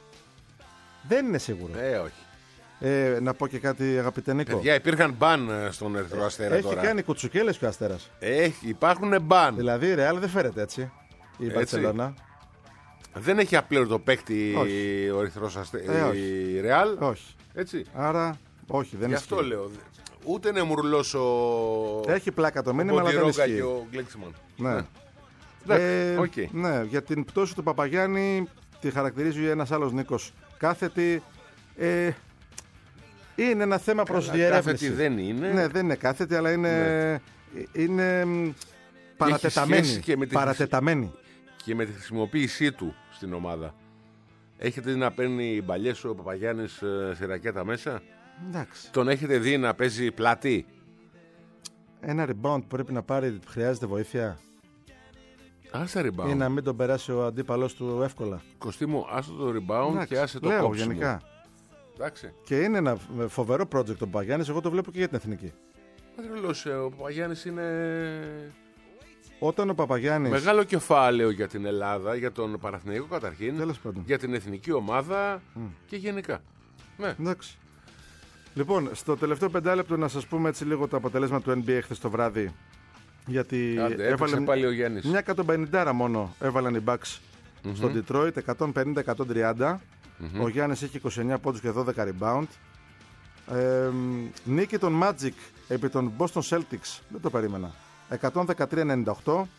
Δεν είναι σίγουρο. Ε, όχι. Ε, να πω και κάτι, αγαπητέ Νίκο. Παιδιά, υπήρχαν μπαν ε, στον Ερυθρό Αστέρα Έχει τώρα. κάνει κουτσουκέλες και ο Αστέρας. Έχει, υπάρχουν μπαν. Δηλαδή η Ρεάλ δεν φέρεται έτσι. Η Μπαρσελόνα. Δεν έχει απλήρωτο παίκτη Όχι. ο Ερυθρός Αστέρα. Ε, η όχι. Ρεάλ. Όχι. Έτσι. Άρα, όχι, δεν Γι' ισχύει. αυτό λέω. Ούτε είναι μουρλός ο. Έχει πλάκα το ο μήνυμα, αλλά δεν Μποντιρόγκα ισχύει. και ο Γκλέξιμαν. Ναι. Εντάξει, Ε, οκ. ναι, για την πτώση του Παπαγιάννη τη χαρακτηρίζει ένας άλλος Νίκος κάθετη. Ε, είναι ένα θέμα προς διερεύνηση. Κάθετη δεν είναι. Ναι, δεν είναι κάθετη, αλλά είναι, είναι μ, παρατεταμένη. σχέση και με τη- παρατεταμένη. Και με τη χρησιμοποίησή του στην ομάδα. Έχετε δει να παίρνει μπαλιές ο Παπαγιάννης ε, σε ρακέτα μέσα. Εντάξει. Τον έχετε δει να παίζει πλάτη. Ένα rebound που πρέπει να πάρει, χρειάζεται βοήθεια. Άσε rebound. Ή να μην τον περάσει ο αντίπαλος του εύκολα. Κωστή μου, άσε το rebound Εντάξει, και άσε το λέω κόψιμο. γενικά. Εντάξει. Και είναι ένα φοβερό project ο Παπαγιάννης, εγώ το βλέπω και για την εθνική. Πατρελός, ε, ο Παπαγιάννης είναι Όταν ο Παπαγιάννης. μεγάλο κεφάλαιο για την Ελλάδα, για τον Παναθηναϊκό καταρχήν, Τέλος πάντων. για την εθνική ομάδα και γενικά. Ναι. Εντάξει. Λοιπόν, στο τελευταίο πεντάλεπτο να σας πούμε έτσι λίγο το αποτελέσμα του N B A χθες το βράδυ. Γιατί Άντε, έπαιξε πάλι ο Γιάννης. μια εκατόν πενήντα μόνο έβαλαν οι Bucks στο Detroit, εκατόν πενήντα εκατόν τριάντα. Ο Γιάννης έχει είκοσι εννέα πόντους και δώδεκα rebound. Ε, νίκη των Magic επί των Boston Celtics, δεν το περίμενα, εκατόν δεκατρία ενενήντα οκτώ.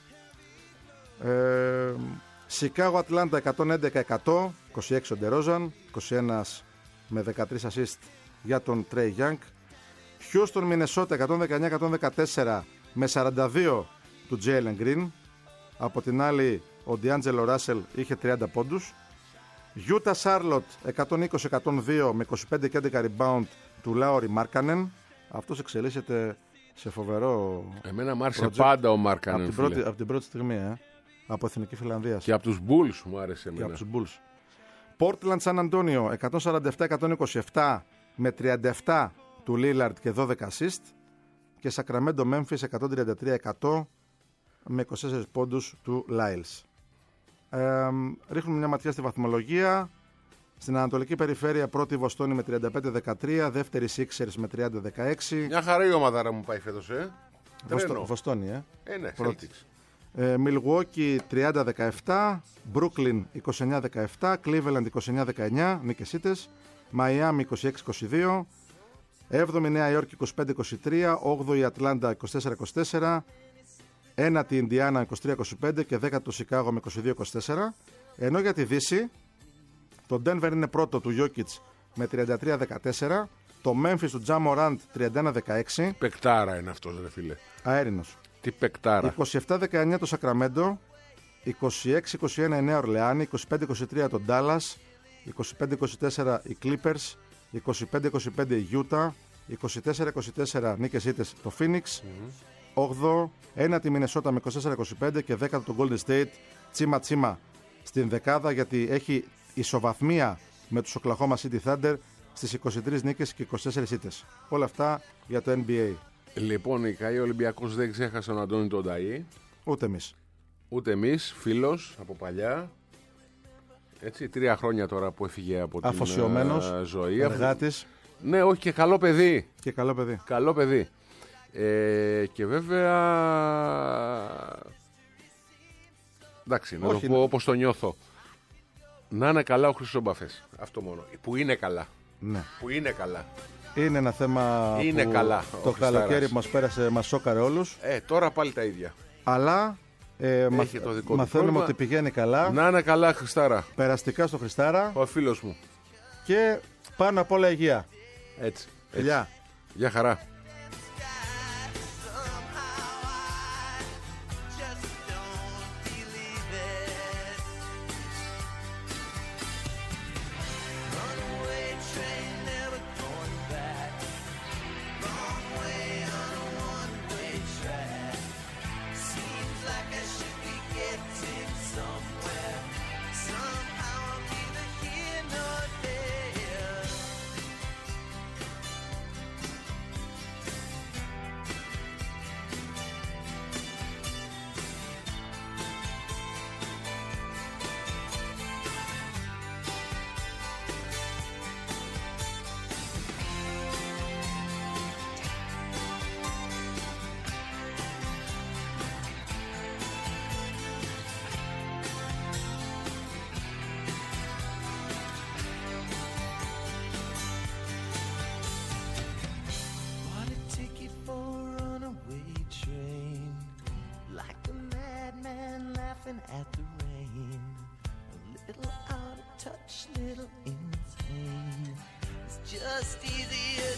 ε, Chicago Atlanta εκατόν έντεκα εκατό, είκοσι έξι ο DeRozan, είκοσι ένα με δεκατρία assist για τον Trey Young. Houston Minnesota εκατόν δεκαεννέα εκατόν δεκατέσσερα με σαράντα δύο του Jalen Green. Από την άλλη ο D'Angelo Russell είχε τριάντα πόντους. Utah Charlotte εκατόν είκοσι εκατόν δύο με είκοσι πέντε και έντεκα rebound του Lauri Markkanen. Αυτός εξελίσσεται σε φοβερό Εμένα μ' άρεσε project. πάντα ο από Μάρκανεν. την, πρώτη, από την πρώτη στιγμή, ε. Από Εθνική Φιλανδίας Και από τους Bulls μου άρεσε και εμένα. από τους Bulls. Portland San Antonio εκατόν σαράντα επτά εκατόν είκοσι επτά με τριάντα επτά του Lillard και δώδεκα assist. Και Sacramento Memphis εκατόν τριάντα τρία εκατό με είκοσι τέσσερα πόντους του Lyles. Ε, ρίχνουμε μια ματιά στη βαθμολογία. Στην Ανατολική Περιφέρεια πρώτη Βοστόνη με τριάντα πέντε δεκατρία, δεύτερη Sixers με τριάντα δεκαέξι. Μια χαρά η ομαδάρα μου πάει φέτος, ε. Βοστο, Τρένο. Βοστόνη, ε. Ε, ναι, πρώτη. Celtics. Ε, Milwaukee τριάντα δεκαεπτά, Brooklyn είκοσι εννέα δεκαεπτά, Cleveland είκοσι εννέα δεκαεννέα, νίκες ήττες, Miami είκοσι έξι είκοσι δύο, έβδομη Νέα Υόρκη είκοσι πέντε είκοσι τρία, όγδοη Ατλάντα είκοσι τέσσερα είκοσι τέσσερα, ένατη Ινδιάνα είκοσι τρία είκοσι πέντε και δέκατο Σικάγο με είκοσι δύο είκοσι τέσσερα. Ενώ για τη Δύση το Denver είναι πρώτο του Jokic με τριάντα τρία δεκατέσσερα, το Memphis του Ja Morant τριάντα ένα δεκαέξι, Πεκτάρα είναι αυτός, ρε φίλε. αέρινος. Τι πεκτάρα. είκοσι επτά δεκαεννέα το Sacramento, είκοσι έξι είκοσι ένα η Νέα Ορλεάνη, είκοσι πέντε είκοσι τρία το Dallas, είκοσι πέντε είκοσι τέσσερα οι Clippers, είκοσι πέντε είκοσι πέντε η Utah, είκοσι τέσσερα είκοσι τέσσερα νίκες ήττες το Phoenix, mm-hmm. όγδοο ένατη Μινεσότα με είκοσι τέσσερα είκοσι πέντε και δέκατο το Golden State, τσίμα τσίμα στην δεκάδα γιατί έχει ισοβαθμία με τους Oklahoma City Thunder στις είκοσι τρεις νίκες και είκοσι τέσσερις ήττες. Όλα αυτά για το N B A. Λοιπόν, η ΚΑΗ Ολυμπιακός δεν ξέχασε τον Αντώνη τον Ταΐ. Ούτε εμείς. Ούτε εμείς, φίλος από παλιά. Έτσι, τρία χρόνια τώρα που έφυγε από την Αφοσιωμένος, uh, ζωή. εργάτης Ναι, όχι, και καλό παιδί. και καλό παιδί. Καλό παιδί. Ε, και βέβαια... Εντάξει, να Όχι, το πω ναι. όπως το νιώθω. Να είναι καλά ο Χρήστος Μπαφές. Αυτό μόνο. Που είναι καλά. Ναι. Που είναι καλά. Είναι ένα θέμα Είναι που καλά, το ο καλοκαίρι Χριστάρας. που μας πέρασε μας σόκαρε όλους. Ε, τώρα πάλι τα ίδια. Αλλά ε, μαθ, το δικό του μαθαίνουμε πρόβλημα. ότι πηγαίνει καλά. Να είναι καλά, Χριστάρα. Περαστικά στο Χριστάρα. Ο φίλος μου. Και πάνω απ' όλα υγεία. Έτσι. Φιλιά. Γεια χαρά. At the rain, a little out of touch, little insane. It's just easier